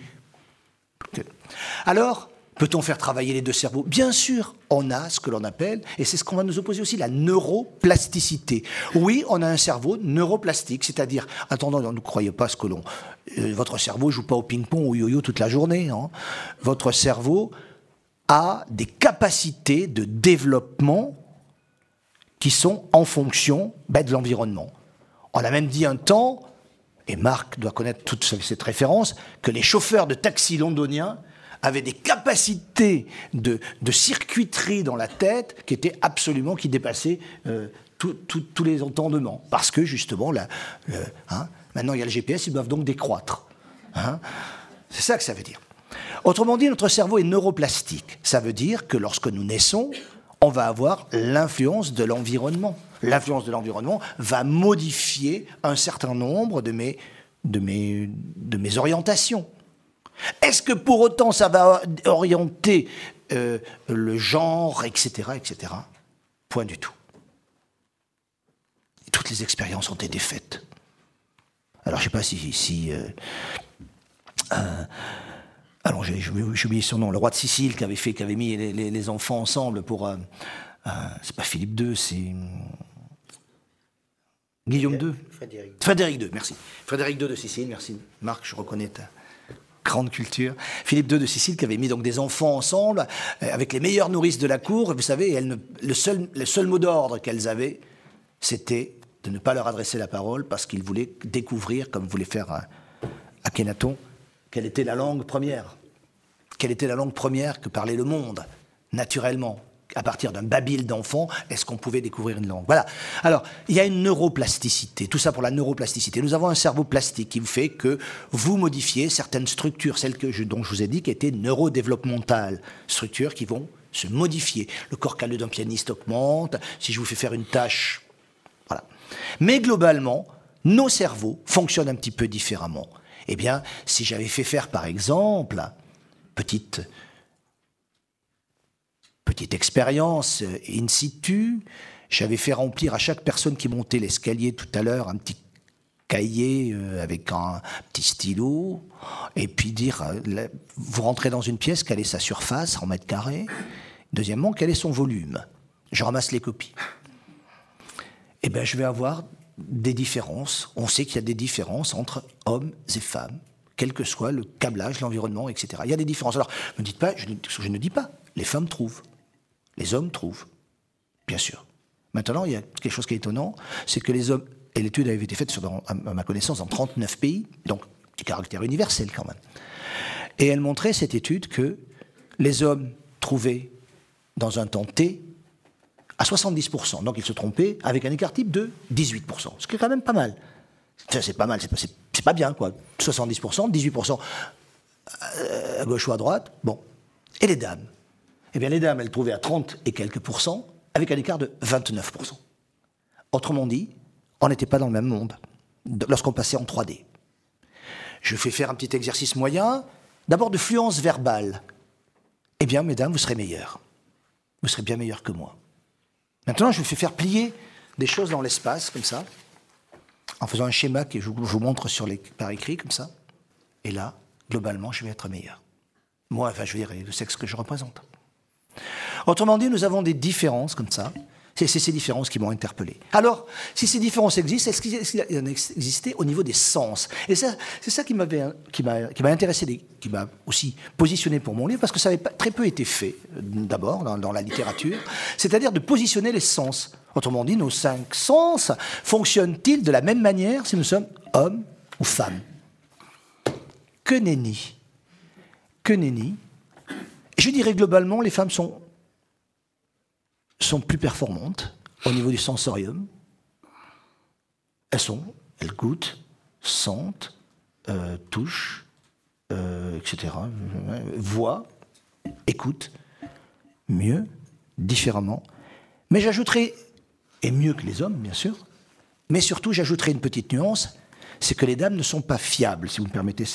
Alors, peut-on faire travailler les 2 cerveaux ? Bien sûr, on a ce que l'on appelle, et c'est ce qu'on va nous opposer aussi, la neuroplasticité. Oui, on a un cerveau neuroplastique, c'est-à-dire, attendons, ne croyez pas ce que votre cerveau ne joue pas au ping-pong ou au yo-yo toute la journée. Hein. Votre cerveau a des capacités de développement qui sont en fonction de l'environnement. On a même dit un temps, et Marc doit connaître toute cette référence, que les chauffeurs de taxi londoniens avaient des capacités de circuiterie dans la tête qui dépassaient tous les entendements. Parce que, justement, maintenant il y a le GPS, ils doivent donc décroître. Hein. C'est ça que ça veut dire. Autrement dit, notre cerveau est neuroplastique. Ça veut dire que lorsque nous naissons, on va avoir l'influence de l'environnement. L'influence de l'environnement va modifier un certain nombre de mes orientations. Est-ce que pour autant ça va orienter le genre, etc., etc. Point du tout. Toutes les expériences ont été faites. Alors je ne sais pas alors j'ai oublié son nom, le roi de Sicile qui avait mis les enfants ensemble pour... c'est pas Philippe II, c'est... Guillaume II. Frédéric II, merci. Frédéric II de Sicile, merci. Marc, je reconnais ta grande culture. Philippe II de Sicile qui avait mis donc des enfants ensemble avec les meilleures nourrices de la cour. Vous savez, le seul mot d'ordre qu'elles avaient, c'était de ne pas leur adresser la parole parce qu'ils voulaient découvrir, comme voulait faire Akhenaton, quelle était la langue première. Quelle était la langue première que parlait le monde, naturellement. À partir d'un babil d'enfants, est-ce qu'on pouvait découvrir une langue ? Voilà. Alors, il y a une neuroplasticité. Tout ça pour la neuroplasticité. Nous avons un cerveau plastique qui fait que vous modifiez certaines structures, celles dont je vous ai dit qui étaient neurodéveloppementales, structures qui vont se modifier. Le corps calleux d'un pianiste augmente, si je vous fais faire une tâche, voilà. Mais globalement, nos cerveaux fonctionnent un petit peu différemment. Eh bien, si j'avais fait faire, par exemple, petite expérience in situ, j'avais fait remplir à chaque personne qui montait l'escalier tout à l'heure un petit cahier avec un petit stylo, et puis dire, vous rentrez dans une pièce, quelle est sa surface en mètres carrés ? Deuxièmement, quel est son volume ? Je ramasse les copies. Eh bien, je vais avoir des différences. On sait qu'il y a des différences entre hommes et femmes, quel que soit le câblage, l'environnement, etc. Il y a des différences. Alors, ne dites pas, je ne dis pas, les femmes trouvent. Les hommes trouvent, bien sûr. Maintenant, il y a quelque chose qui est étonnant, c'est que les hommes, et l'étude avait été faite, à ma connaissance, dans 39 pays, donc du caractère universel quand même. Et elle montrait, cette étude, que les hommes trouvaient, dans un temps T, à 70%. Donc ils se trompaient avec un écart type de 18%. Ce qui est quand même pas mal. Enfin, c'est pas mal, c'est pas bien, quoi. 70%, 18% à gauche ou à droite. Bon. Et les dames? Eh bien, les dames, elles trouvaient à 30 et quelques pourcents, avec un écart de 29%. Autrement dit, on n'était pas dans le même monde lorsqu'on passait en 3D. Je fais faire un petit exercice moyen, d'abord de fluence verbale. Eh bien, mesdames, vous serez meilleures. Vous serez bien meilleures que moi. Maintenant, je vous fais faire plier des choses dans l'espace, comme ça, en faisant un schéma que je vous montre par écrit, comme ça. Et là, globalement, je vais être meilleur. Moi, enfin, je veux dire, le sexe que je représente. Autrement dit, nous avons des différences comme ça. C'est ces différences qui m'ont interpellé. Alors, si ces différences existent, est-ce qu'il en existait au niveau des sens? Et ça, c'est ça qui m'a intéressé, qui m'a aussi positionné pour mon livre, parce que ça avait très peu été fait, d'abord, dans la littérature, c'est-à-dire de positionner les sens. Autrement dit, nos 5 sens fonctionnent-ils de la même manière si nous sommes hommes ou femmes? Que nenni. Que nenni. Je dirais globalement, les femmes sont plus performantes au niveau du sensorium. Elles goûtent, sentent, touchent, etc., voient, écoutent, mieux, différemment. Mais j'ajouterai, et mieux que les hommes, bien sûr, mais surtout j'ajouterai une petite nuance, c'est que les dames ne sont pas fiables, si vous me permettez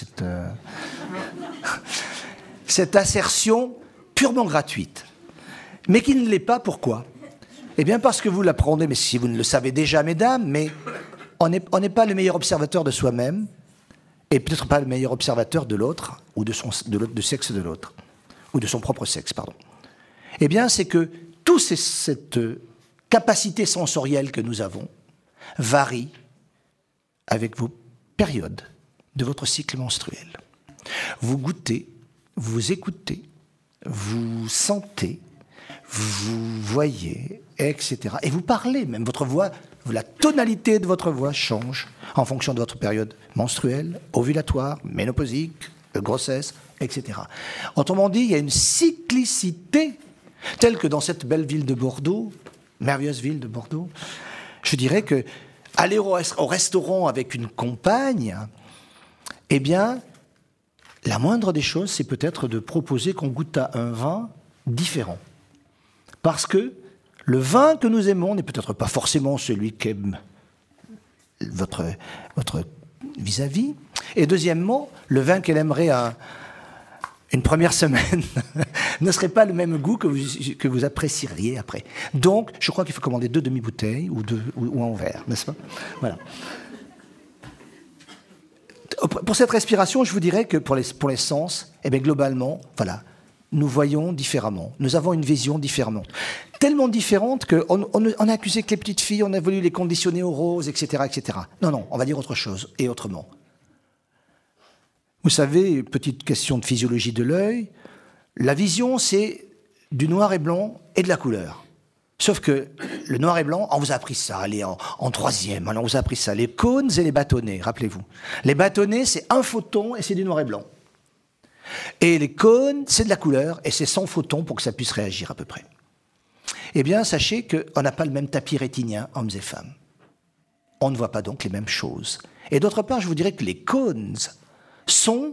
cette assertion purement gratuite. Mais qui ne l'est pas, pourquoi? Eh bien parce que vous l'apprenez, mais si vous ne le savez déjà, mesdames, mais on n'est pas le meilleur observateur de soi-même, et peut-être pas le meilleur observateur de l'autre, ou du sexe de l'autre, ou de son propre sexe, pardon. Eh bien c'est que toute cette capacité sensorielle que nous avons varie avec vos périodes de votre cycle menstruel. Vous goûtez, vous écoutez, vous sentez, vous voyez, etc. Et vous parlez même. Votre voix, la tonalité de votre voix change en fonction de votre période menstruelle, ovulatoire, ménopausique, grossesse, etc. Autrement dit, il y a une cyclicité telle que dans cette belle ville de Bordeaux, merveilleuse ville de Bordeaux, je dirais que aller au restaurant avec une compagne, eh bien, la moindre des choses, c'est peut-être de proposer qu'on goûte à un vin différent. Parce que le vin que nous aimons n'est peut-être pas forcément celui qu'aime votre vis-à-vis. Et deuxièmement, le vin qu'elle aimerait une première semaine ne serait pas le même goût que vous apprécieriez après. Donc, je crois qu'il faut commander 2 demi-bouteilles ou un verre, n'est-ce pas? Voilà. Pour cette respiration, je vous dirais que pour les sens, eh bien, globalement, voilà, nous voyons différemment. Nous avons une vision différente. Tellement différente qu'on a accusé que les petites filles, on a voulu les conditionner au rose, etc., etc. Non, on va dire autre chose, et autrement. Vous savez, petite question de physiologie de l'œil, la vision, c'est du noir et blanc et de la couleur. Sauf que le noir et blanc, on vous a appris ça, allez, en troisième, on vous a appris ça, les cônes et les bâtonnets, rappelez-vous. Les bâtonnets, c'est un photon et c'est du noir et blanc. Et les cônes, c'est de la couleur et c'est 100 photons pour que ça puisse réagir à peu près. Eh bien, sachez qu'on n'a pas le même tapis rétinien, hommes et femmes. On ne voit pas donc les mêmes choses. Et d'autre part, je vous dirais que les cônes sont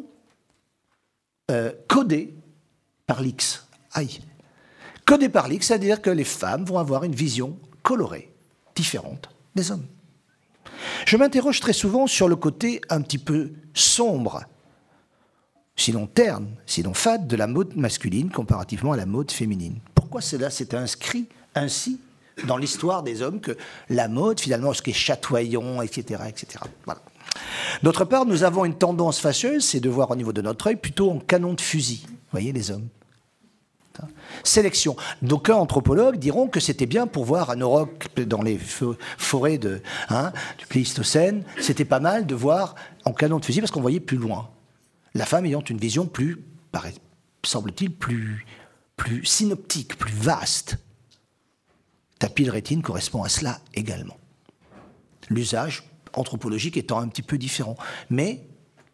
codés par l'X. Aïe. Codés par l'X, c'est-à-dire que les femmes vont avoir une vision colorée, différente des hommes. Je m'interroge très souvent sur le côté un petit peu sombre, sinon terne, sinon fade, de la mode masculine comparativement à la mode féminine. Pourquoi cela s'est inscrit ainsi dans l'histoire des hommes que la mode, finalement, ce qui est chatoyant, etc., etc. Voilà. D'autre part, nous avons une tendance fâcheuse, c'est de voir au niveau de notre œil plutôt en canon de fusil. Vous voyez, les hommes. Sélection. D'aucuns anthropologues diront que c'était bien pour voir un auroch dans les forêts du Pléistocène. C'était pas mal de voir en canon de fusil parce qu'on voyait plus loin. La femme ayant une vision plus, semble-t-il, plus synoptique, plus vaste. Tapis de rétine correspond à cela également. L'usage anthropologique étant un petit peu différent. Mais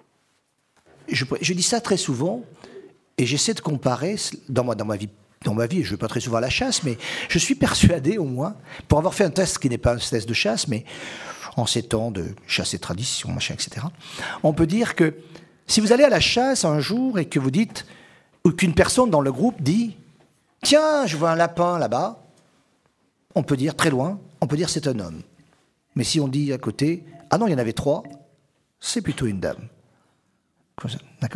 je dis ça très souvent et j'essaie de comparer dans ma vie, je ne vais pas très souvent à la chasse, mais je suis persuadé au moins, pour avoir fait un test qui n'est pas un test de chasse, mais en ces temps de chasse et tradition, machin, etc. On peut dire que si vous allez à la chasse un jour et que vous dites, ou qu'une personne dans le groupe dit « Tiens, je vois un lapin là-bas », on peut dire, très loin, on peut dire c'est un homme. Mais si on dit à côté « Ah non, il y en avait 3 », c'est plutôt une dame. D'accord ?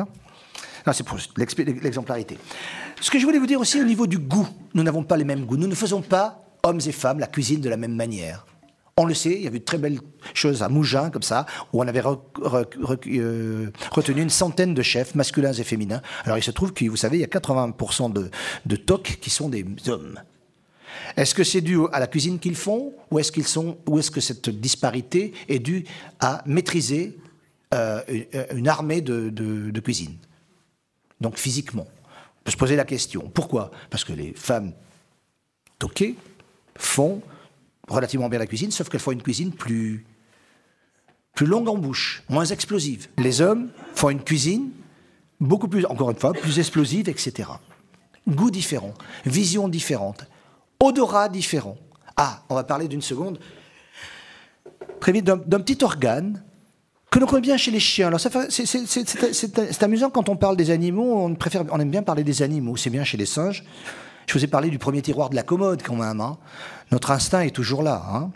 Non, c'est pour l'exemplarité. Ce que je voulais vous dire aussi au niveau du goût, nous n'avons pas les mêmes goûts. Nous ne faisons pas, hommes et femmes, la cuisine de la même manière. On le sait, il y avait de très belles choses à Mougins, comme ça, où on avait retenu une centaine de chefs, masculins et féminins. Alors il se trouve que, vous savez, il y a 80% de tocs qui sont des hommes. Est-ce que c'est dû à la cuisine qu'ils font, ou est-ce que cette disparité est due à maîtriser une armée de cuisine ? Donc physiquement. On peut se poser la question. Pourquoi ? Parce que les femmes toquées font relativement bien la cuisine, sauf qu'elles font une cuisine plus longue en bouche, moins explosive. Les hommes font une cuisine beaucoup plus, encore une fois, plus explosive, etc. Goût différent, vision différente, odorat différent. Ah, on va parler d'une seconde, très vite, d'un petit organe que l'on connaît bien chez les chiens. Alors c'est amusant quand on parle des animaux, on aime bien parler des animaux, c'est bien chez les singes. Je vous ai parlé du premier tiroir de la commode quand même. Hein. Notre instinct est toujours là. Hein.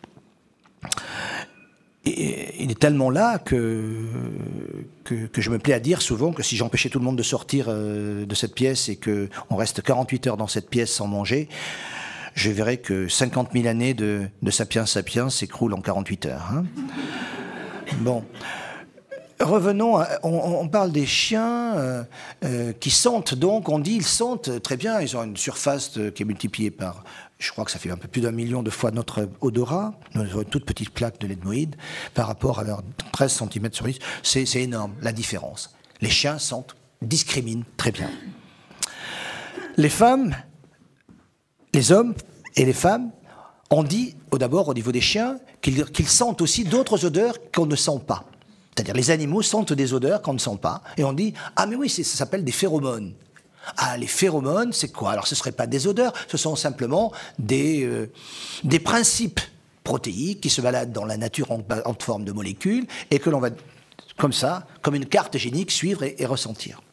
Et il est tellement là que je me plais à dire souvent que si j'empêchais tout le monde de sortir de cette pièce et qu'on reste 48 heures dans cette pièce sans manger, je verrais que 50 000 années de sapiens sapiens s'écroulent en 48 heures. Hein. Bon. Revenons, on parle des chiens qui sentent, donc on dit ils sentent très bien, ils ont une surface qui est multipliée par, je crois que ça fait un peu plus d'1 million de fois notre odorat, notre toute petite plaque de l'ethmoïde, par rapport à leurs 13 cm sur 10, c'est énorme la différence. Les chiens sentent, discriminent très bien. Les femmes, les hommes et les femmes, on dit d'abord au niveau des chiens qu'ils sentent aussi d'autres odeurs qu'on ne sent pas. C'est-à-dire les animaux sentent des odeurs qu'on ne sent pas. Et on dit, ah mais oui, ça s'appelle des phéromones. Ah, les phéromones, c'est quoi ? Alors ce ne seraient pas des odeurs, ce sont simplement des principes protéiques qui se baladent dans la nature en forme de molécules et que l'on va, comme ça, comme une carte génique, suivre et ressentir.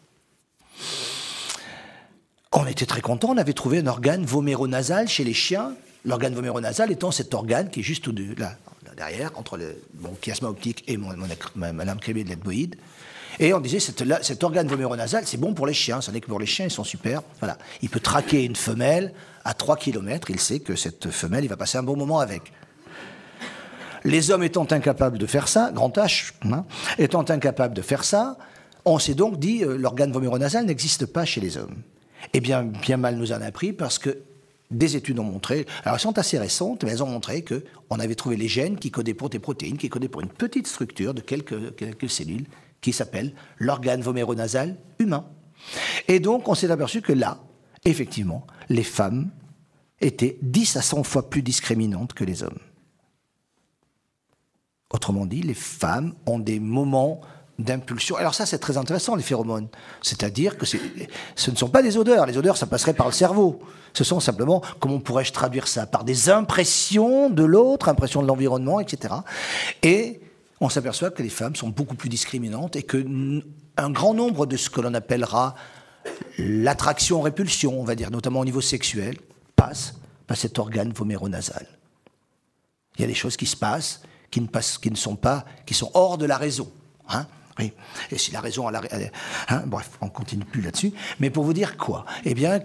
On était très contents, on avait trouvé un organe voméronasal chez les chiens. L'organe voméronasal étant cet organe qui est juste là, derrière, entre le chiasma optique et ma lame crémée de l'ethmoïde. Et on disait, cet organe voméronasal, c'est bon pour les chiens. Ce n'est que pour les chiens, ils sont super. Voilà. Il peut traquer une femelle à 3 km. Il sait que cette femelle, il va passer un bon moment avec. Les hommes étant incapables de faire ça, grand H, hein, étant incapables de faire ça, on s'est donc dit, l'organe voméronasal n'existe pas chez les hommes. Eh bien, bien mal nous en a pris parce que des études ont montré, alors elles sont assez récentes, mais elles ont montré qu'on avait trouvé les gènes qui codaient pour des protéines, qui codaient pour une petite structure de quelques cellules qui s'appelle l'organe voméronasal humain. Et donc on s'est aperçu que là, effectivement, les femmes étaient 10 à 100 fois plus discriminantes que les hommes. Autrement dit, les femmes ont des moments d'impulsion. Alors ça, c'est très intéressant, les phéromones. C'est-à-dire que ce ne sont pas des odeurs. Les odeurs, ça passerait par le cerveau. Ce sont simplement, comment pourrais-je traduire ça ? Par des impressions de l'autre, impressions de l'environnement, etc. Et on s'aperçoit que les femmes sont beaucoup plus discriminantes et qu'un grand nombre de ce que l'on appellera l'attraction-répulsion, on va dire, notamment au niveau sexuel, passe par cet organe voméronasal. Il y a des choses qui se passent, qui sont hors de la raison. Hein ? Oui. Et si la raison, bref, on ne continue plus là-dessus. Mais pour vous dire quoi ? Eh bien,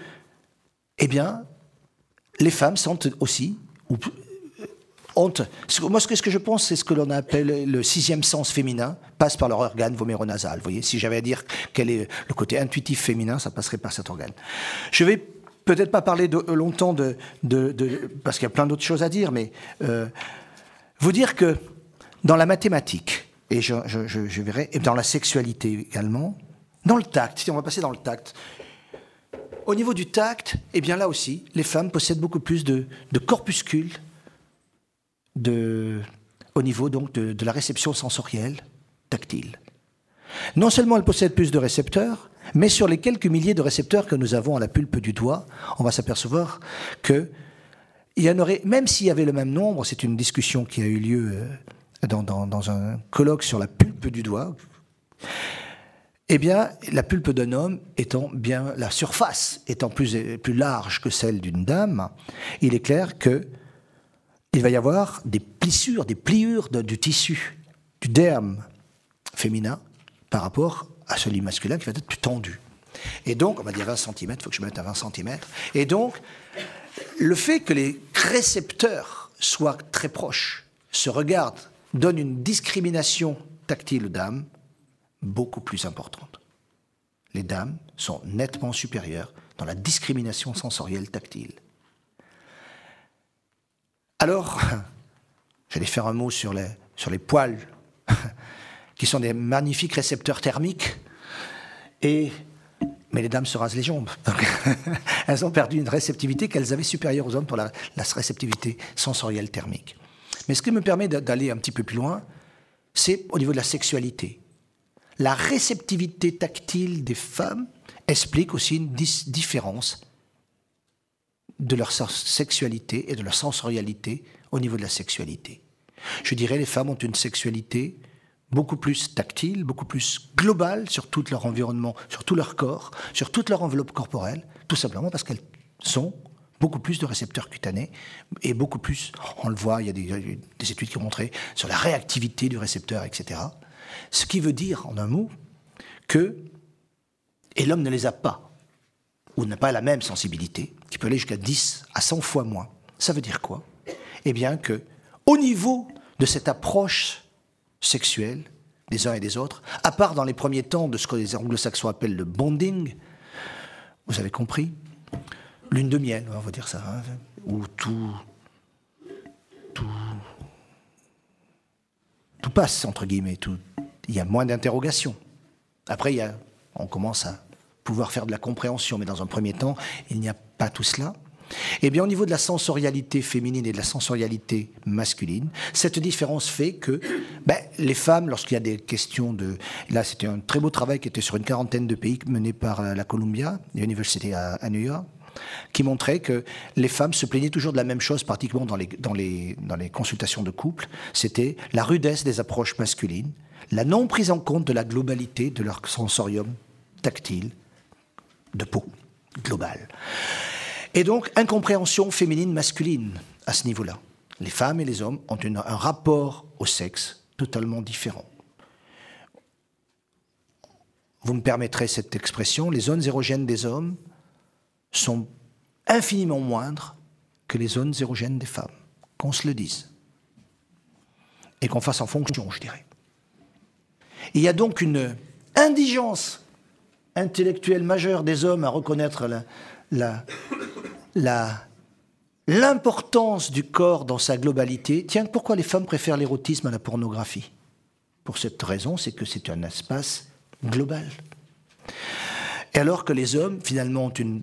les femmes sentent aussi, moi, ce que je pense, c'est ce que l'on appelle le 6e sens féminin, passe par leur organe voméronasal. Vous voyez, si j'avais à dire quel est le côté intuitif féminin, ça passerait par cet organe. Je vais peut-être pas parler longtemps parce qu'il y a plein d'autres choses à dire, mais vous dire que dans la mathématique, et je verrai, et dans la sexualité également, dans le tact, si on va passer dans le tact, au niveau du tact, eh bien là aussi, les femmes possèdent beaucoup plus de corpuscules au niveau donc de la réception sensorielle tactile. Non seulement elles possèdent plus de récepteurs, mais sur les quelques milliers de récepteurs que nous avons à la pulpe du doigt, on va s'apercevoir qu'il il y en aurait, même s'il y avait le même nombre, c'est une discussion qui a eu lieu dans un colloque sur la pulpe du doigt, eh bien, la pulpe d'un homme étant bien, la surface étant plus large que celle d'une dame, il est clair que il va y avoir des plissures, des pliures du tissu, du derme féminin par rapport à celui masculin qui va être plus tendu. Et donc, on va dire 20 cm, il faut que je mette à 20 cm. Et donc, le fait que les récepteurs soient très proches, se regardent, donne une discrimination tactile aux dames beaucoup plus importante. Les dames sont nettement supérieures dans la discrimination sensorielle tactile. Alors, j'allais faire un mot sur les poils, qui sont des magnifiques récepteurs thermiques, mais les dames se rasent les jambes. Donc, elles ont perdu une réceptivité qu'elles avaient supérieure aux hommes pour la réceptivité sensorielle thermique. Mais ce qui me permet d'aller un petit peu plus loin, c'est au niveau de la sexualité. La réceptivité tactile des femmes explique aussi une différence de leur sexualité et de leur sensorialité au niveau de la sexualité. Je dirais les femmes ont une sexualité beaucoup plus tactile, beaucoup plus globale sur tout leur environnement, sur tout leur corps, sur toute leur enveloppe corporelle, tout simplement parce qu'elles sont beaucoup plus de récepteurs cutanés et beaucoup plus, on le voit, il y a des études qui ont montré sur la réactivité du récepteur, etc. Ce qui veut dire, en un mot, et l'homme ne les a pas, ou n'a pas la même sensibilité, qui peut aller jusqu'à 10 à 100 fois moins. Ça veut dire quoi ? Eh bien que, au niveau de cette approche sexuelle des uns et des autres, à part dans les premiers temps de ce que les anglo-saxons appellent le bonding, vous avez compris, lune de miel, on va dire ça, hein, où tout passe, entre guillemets, il y a moins d'interrogations. Après, on commence à pouvoir faire de la compréhension, mais dans un premier temps, il n'y a pas tout cela. Eh bien, au niveau de la sensorialité féminine et de la sensorialité masculine, cette différence fait que les femmes, lorsqu'il y a des questions de... Là, c'était un très beau travail qui était sur une quarantaine de pays mené par la Columbia University à New York, qui montrait que les femmes se plaignaient toujours de la même chose, particulièrement dans les consultations de couple, c'était la rudesse des approches masculines, la non prise en compte de la globalité de leur sensorium tactile, de peau, globale. Et donc, incompréhension féminine-masculine à ce niveau-là. Les femmes et les hommes ont un rapport au sexe totalement différent. Vous me permettrez cette expression, les zones érogènes des hommes sont infiniment moindres que les zones érogènes des femmes, qu'on se le dise. Et qu'on fasse en fonction, je dirais. Il y a donc une indigence intellectuelle majeure des hommes à reconnaître l'importance du corps dans sa globalité. Tiens, pourquoi les femmes préfèrent l'érotisme à la pornographie ? Pour cette raison, c'est que c'est un espace global. Et alors que les hommes, finalement, ont une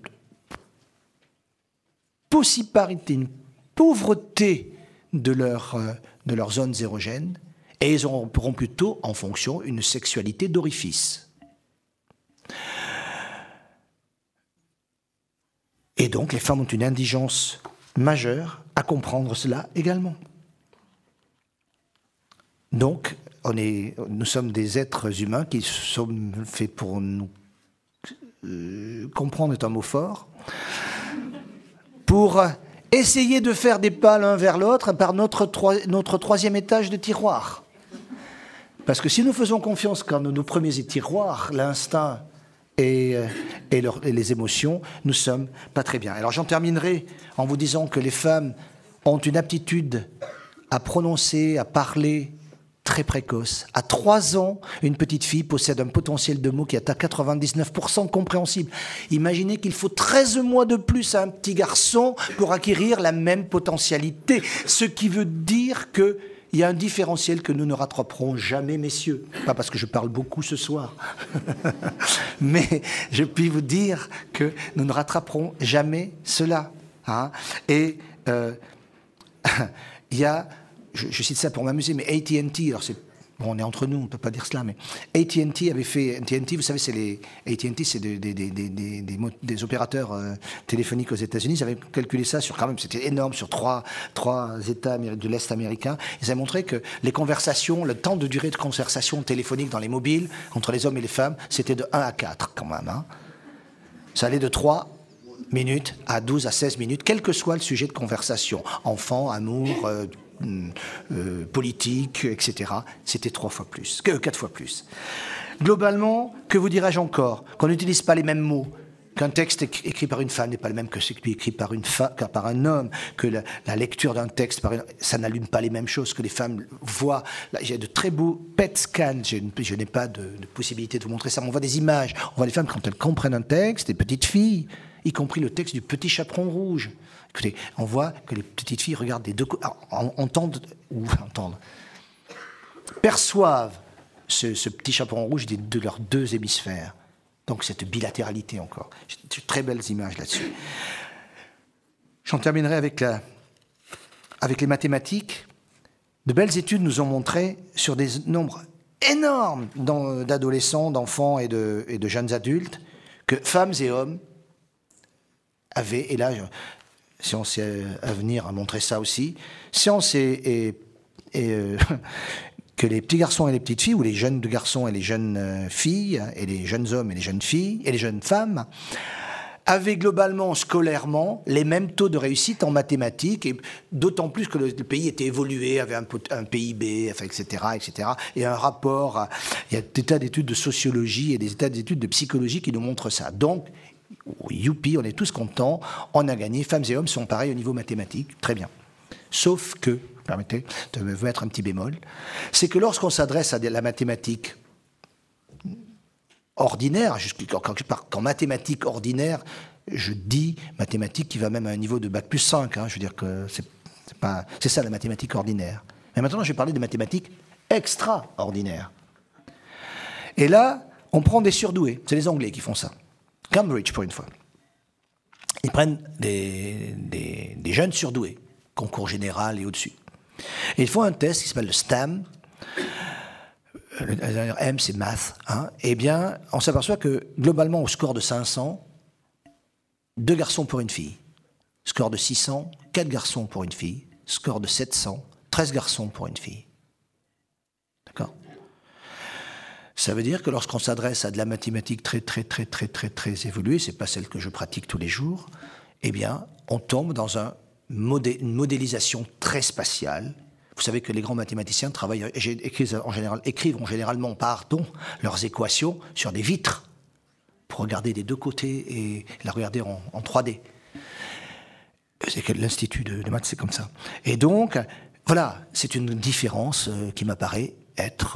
possiparité, une pauvreté de leurs zones érogènes, et ils auront plutôt, en fonction, une sexualité d'orifice. Et donc, les femmes ont une indigence majeure à comprendre cela également. Donc, nous sommes des êtres humains qui sommes faits pour nous comprendre est un mot fort, pour essayer de faire des pas l'un vers l'autre par notre troisième étage de tiroir. Parce que si nous faisons confiance qu'en nos premiers tiroirs, l'instinct et les émotions, nous sommes pas très bien. Alors j'en terminerai en vous disant que les femmes ont une aptitude à prononcer, à parler très précoce. À 3 ans, une petite fille possède un potentiel de mots qui est à 99% compréhensible. Imaginez qu'il faut 13 mois de plus à un petit garçon pour acquérir la même potentialité. Ce qui veut dire qu'il y a un différentiel que nous ne rattraperons jamais, messieurs. Pas parce que je parle beaucoup ce soir. Mais je puis vous dire que nous ne rattraperons jamais cela. Hein. Et il y a... Je cite ça pour m'amuser, mais AT&T, alors c'est bon, on est entre nous, on ne peut pas dire cela, mais AT&T avait fait... AT&T, vous savez, AT&T, c'est des opérateurs téléphoniques aux États-Unis. Ils avaient calculé ça sur, quand même, c'était énorme, sur trois États de l'Est américain. Ils avaient montré que les conversations, le temps de durée de conversation téléphonique dans les mobiles, entre les hommes et les femmes, c'était de 1 à 4, quand même. Hein. Ça allait de 3 minutes à 12 à 16 minutes, quel que soit le sujet de conversation. Enfant, amour... politique, etc. C'était 4 fois plus. Globalement, que vous dirais-je encore ? Qu'on n'utilise pas les mêmes mots, qu'un texte écrit par une femme n'est pas le même que celui écrit par un homme, que la lecture d'un texte, ça n'allume pas les mêmes choses, que les femmes voient. Là, j'ai de très beaux PET scans, je n'ai pas de possibilité de vous montrer ça, mais on voit des images. On voit les femmes, quand elles comprennent un texte, des petites filles, y compris le texte du Petit Chaperon Rouge. Écoutez, on voit que les petites filles regardent des deux côtés, entendent, perçoivent ce Petit Chaperon Rouge de leurs 2 hémisphères. Donc cette bilatéralité encore. J'ai de très belles images là-dessus. J'en terminerai avec les mathématiques. De belles études nous ont montré sur des nombres énormes d'adolescents, d'enfants et de jeunes adultes que femmes et hommes avaient, et là... Science et Avenir a montré ça aussi. Science et que les petits garçons et les petites filles, ou les jeunes garçons et les jeunes filles, et les jeunes hommes et les jeunes filles, et les jeunes femmes, avaient globalement, scolairement, les mêmes taux de réussite en mathématiques, et d'autant plus que le pays était évolué, avait un PIB, enfin, etc., et un rapport. Il y a des tas d'études de sociologie et des tas d'études de psychologie qui nous montrent ça. Donc, youpi, on est tous contents, on a gagné, femmes et hommes sont pareils au niveau mathématique, très bien. Sauf que, permettez de me mettre un petit bémol, c'est que lorsqu'on s'adresse à la mathématique ordinaire, qu'en mathématiques ordinaires, je dis mathématiques qui va même à un niveau de bac plus 5, hein, je veux dire que c'est ça la mathématique ordinaire. Mais maintenant, je vais parler de mathématiques extraordinaires. Et là, on prend des surdoués, c'est les Anglais qui font ça. Cambridge, pour une fois. Ils prennent des jeunes surdoués, concours général et au-dessus. Et ils font un test qui s'appelle le STEM. Le M, c'est math. Hein. Eh bien, on s'aperçoit que, globalement, au score de 500, 2 garçons pour une fille. Score de 600, 4 garçons pour une fille. Score de 700, 13 garçons pour une fille. D'accord ? Ça veut dire que lorsqu'on s'adresse à de la mathématique très évoluée, c'est pas celle que je pratique tous les jours, eh bien, on tombe dans une modélisation très spatiale. Vous savez que les grands mathématiciens écrivent généralement leurs équations sur des vitres pour regarder des deux côtés et la regarder en 3D. C'est que l'Institut de maths, c'est comme ça. Et donc, voilà, c'est une différence qui m'apparaît être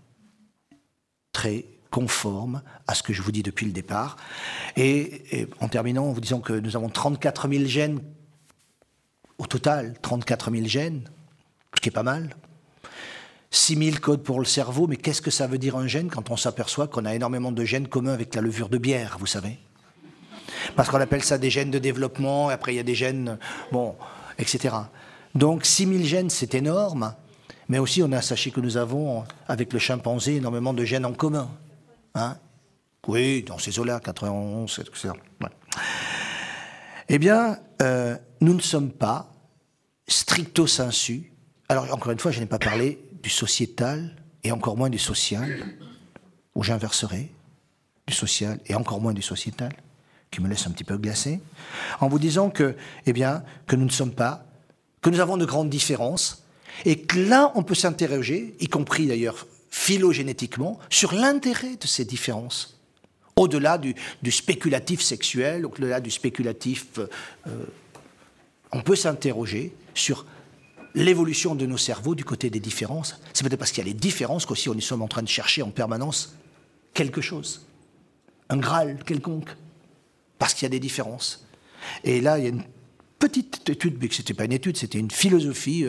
très conforme à ce que je vous dis depuis le départ. Et en terminant, en vous disant que nous avons 34 000 gènes, au total, 34 000 gènes, ce qui est pas mal. 6 000 codes pour le cerveau, mais qu'est-ce que ça veut dire un gène quand on s'aperçoit qu'on a énormément de gènes communs avec la levure de bière, vous savez ? Parce qu'on appelle ça des gènes de développement, et après il y a des gènes, etc. Donc 6 000 gènes, c'est énorme. Mais aussi, sachez que nous avons, avec le chimpanzé, énormément de gènes en commun. Hein ? Oui, dans ces eaux-là, 91, etc. Ouais. Eh bien, nous ne sommes pas, stricto sensu, alors encore une fois, je n'ai pas parlé du sociétal, et encore moins du social, ou j'inverserai, du social, et encore moins du sociétal, qui me laisse un petit peu glacé, en vous disant que nous ne sommes pas, que nous avons de grandes différences, et que là, on peut s'interroger, y compris d'ailleurs phylogénétiquement, sur l'intérêt de ces différences. Au-delà du spéculatif sexuel, au-delà du spéculatif... on peut s'interroger sur l'évolution de nos cerveaux du côté des différences. C'est peut-être parce qu'il y a des différences qu'aussi nous sommes en train de chercher en permanence quelque chose. Un Graal quelconque. Parce qu'il y a des différences. Et là, il y a une petite étude, mais ce n'était pas une étude, c'était une philosophie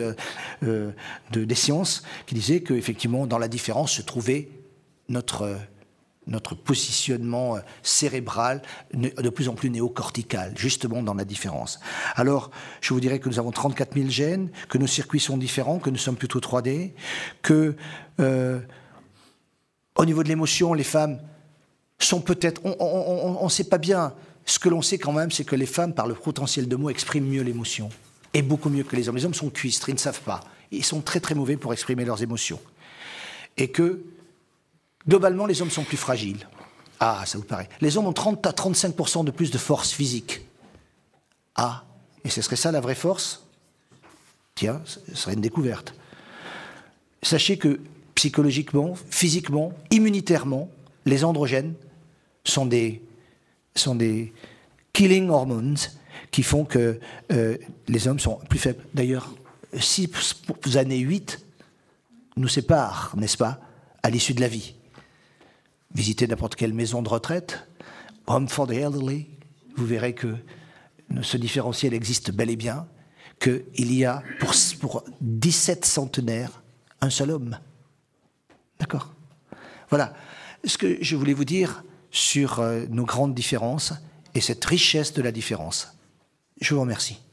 des sciences qui disait qu'effectivement, dans la différence se trouvait notre notre positionnement cérébral de plus en plus néocortical, justement dans la différence. Alors, je vous dirais que nous avons 34 000 gènes, que nos circuits sont différents, que nous sommes plutôt 3D, que au niveau de l'émotion, les femmes sont peut-être... On ne sait pas bien. Ce que l'on sait quand même, c'est que les femmes, par le potentiel de mots, expriment mieux l'émotion. Et beaucoup mieux que les hommes. Les hommes sont cuistres, ils ne savent pas. Ils sont très très mauvais pour exprimer leurs émotions. Et que, globalement, les hommes sont plus fragiles. Ah, ça vous paraît. Les hommes ont 30 à 35% de plus de force physique. Ah, et ce serait ça la vraie force? Tiens, ce serait une découverte. Sachez que psychologiquement, physiquement, immunitairement, les androgènes sont des killing hormones qui font que les hommes sont plus faibles. D'ailleurs, 6 années 8 nous séparent, n'est-ce pas, à l'issue de la vie. Visitez n'importe quelle maison de retraite, Home for the Elderly, vous verrez que ce différentiel existe bel et bien, qu'il y a pour 17 centenaires un seul homme. D'accord? Voilà ce que je voulais vous dire sur nos grandes différences et cette richesse de la différence. Je vous remercie.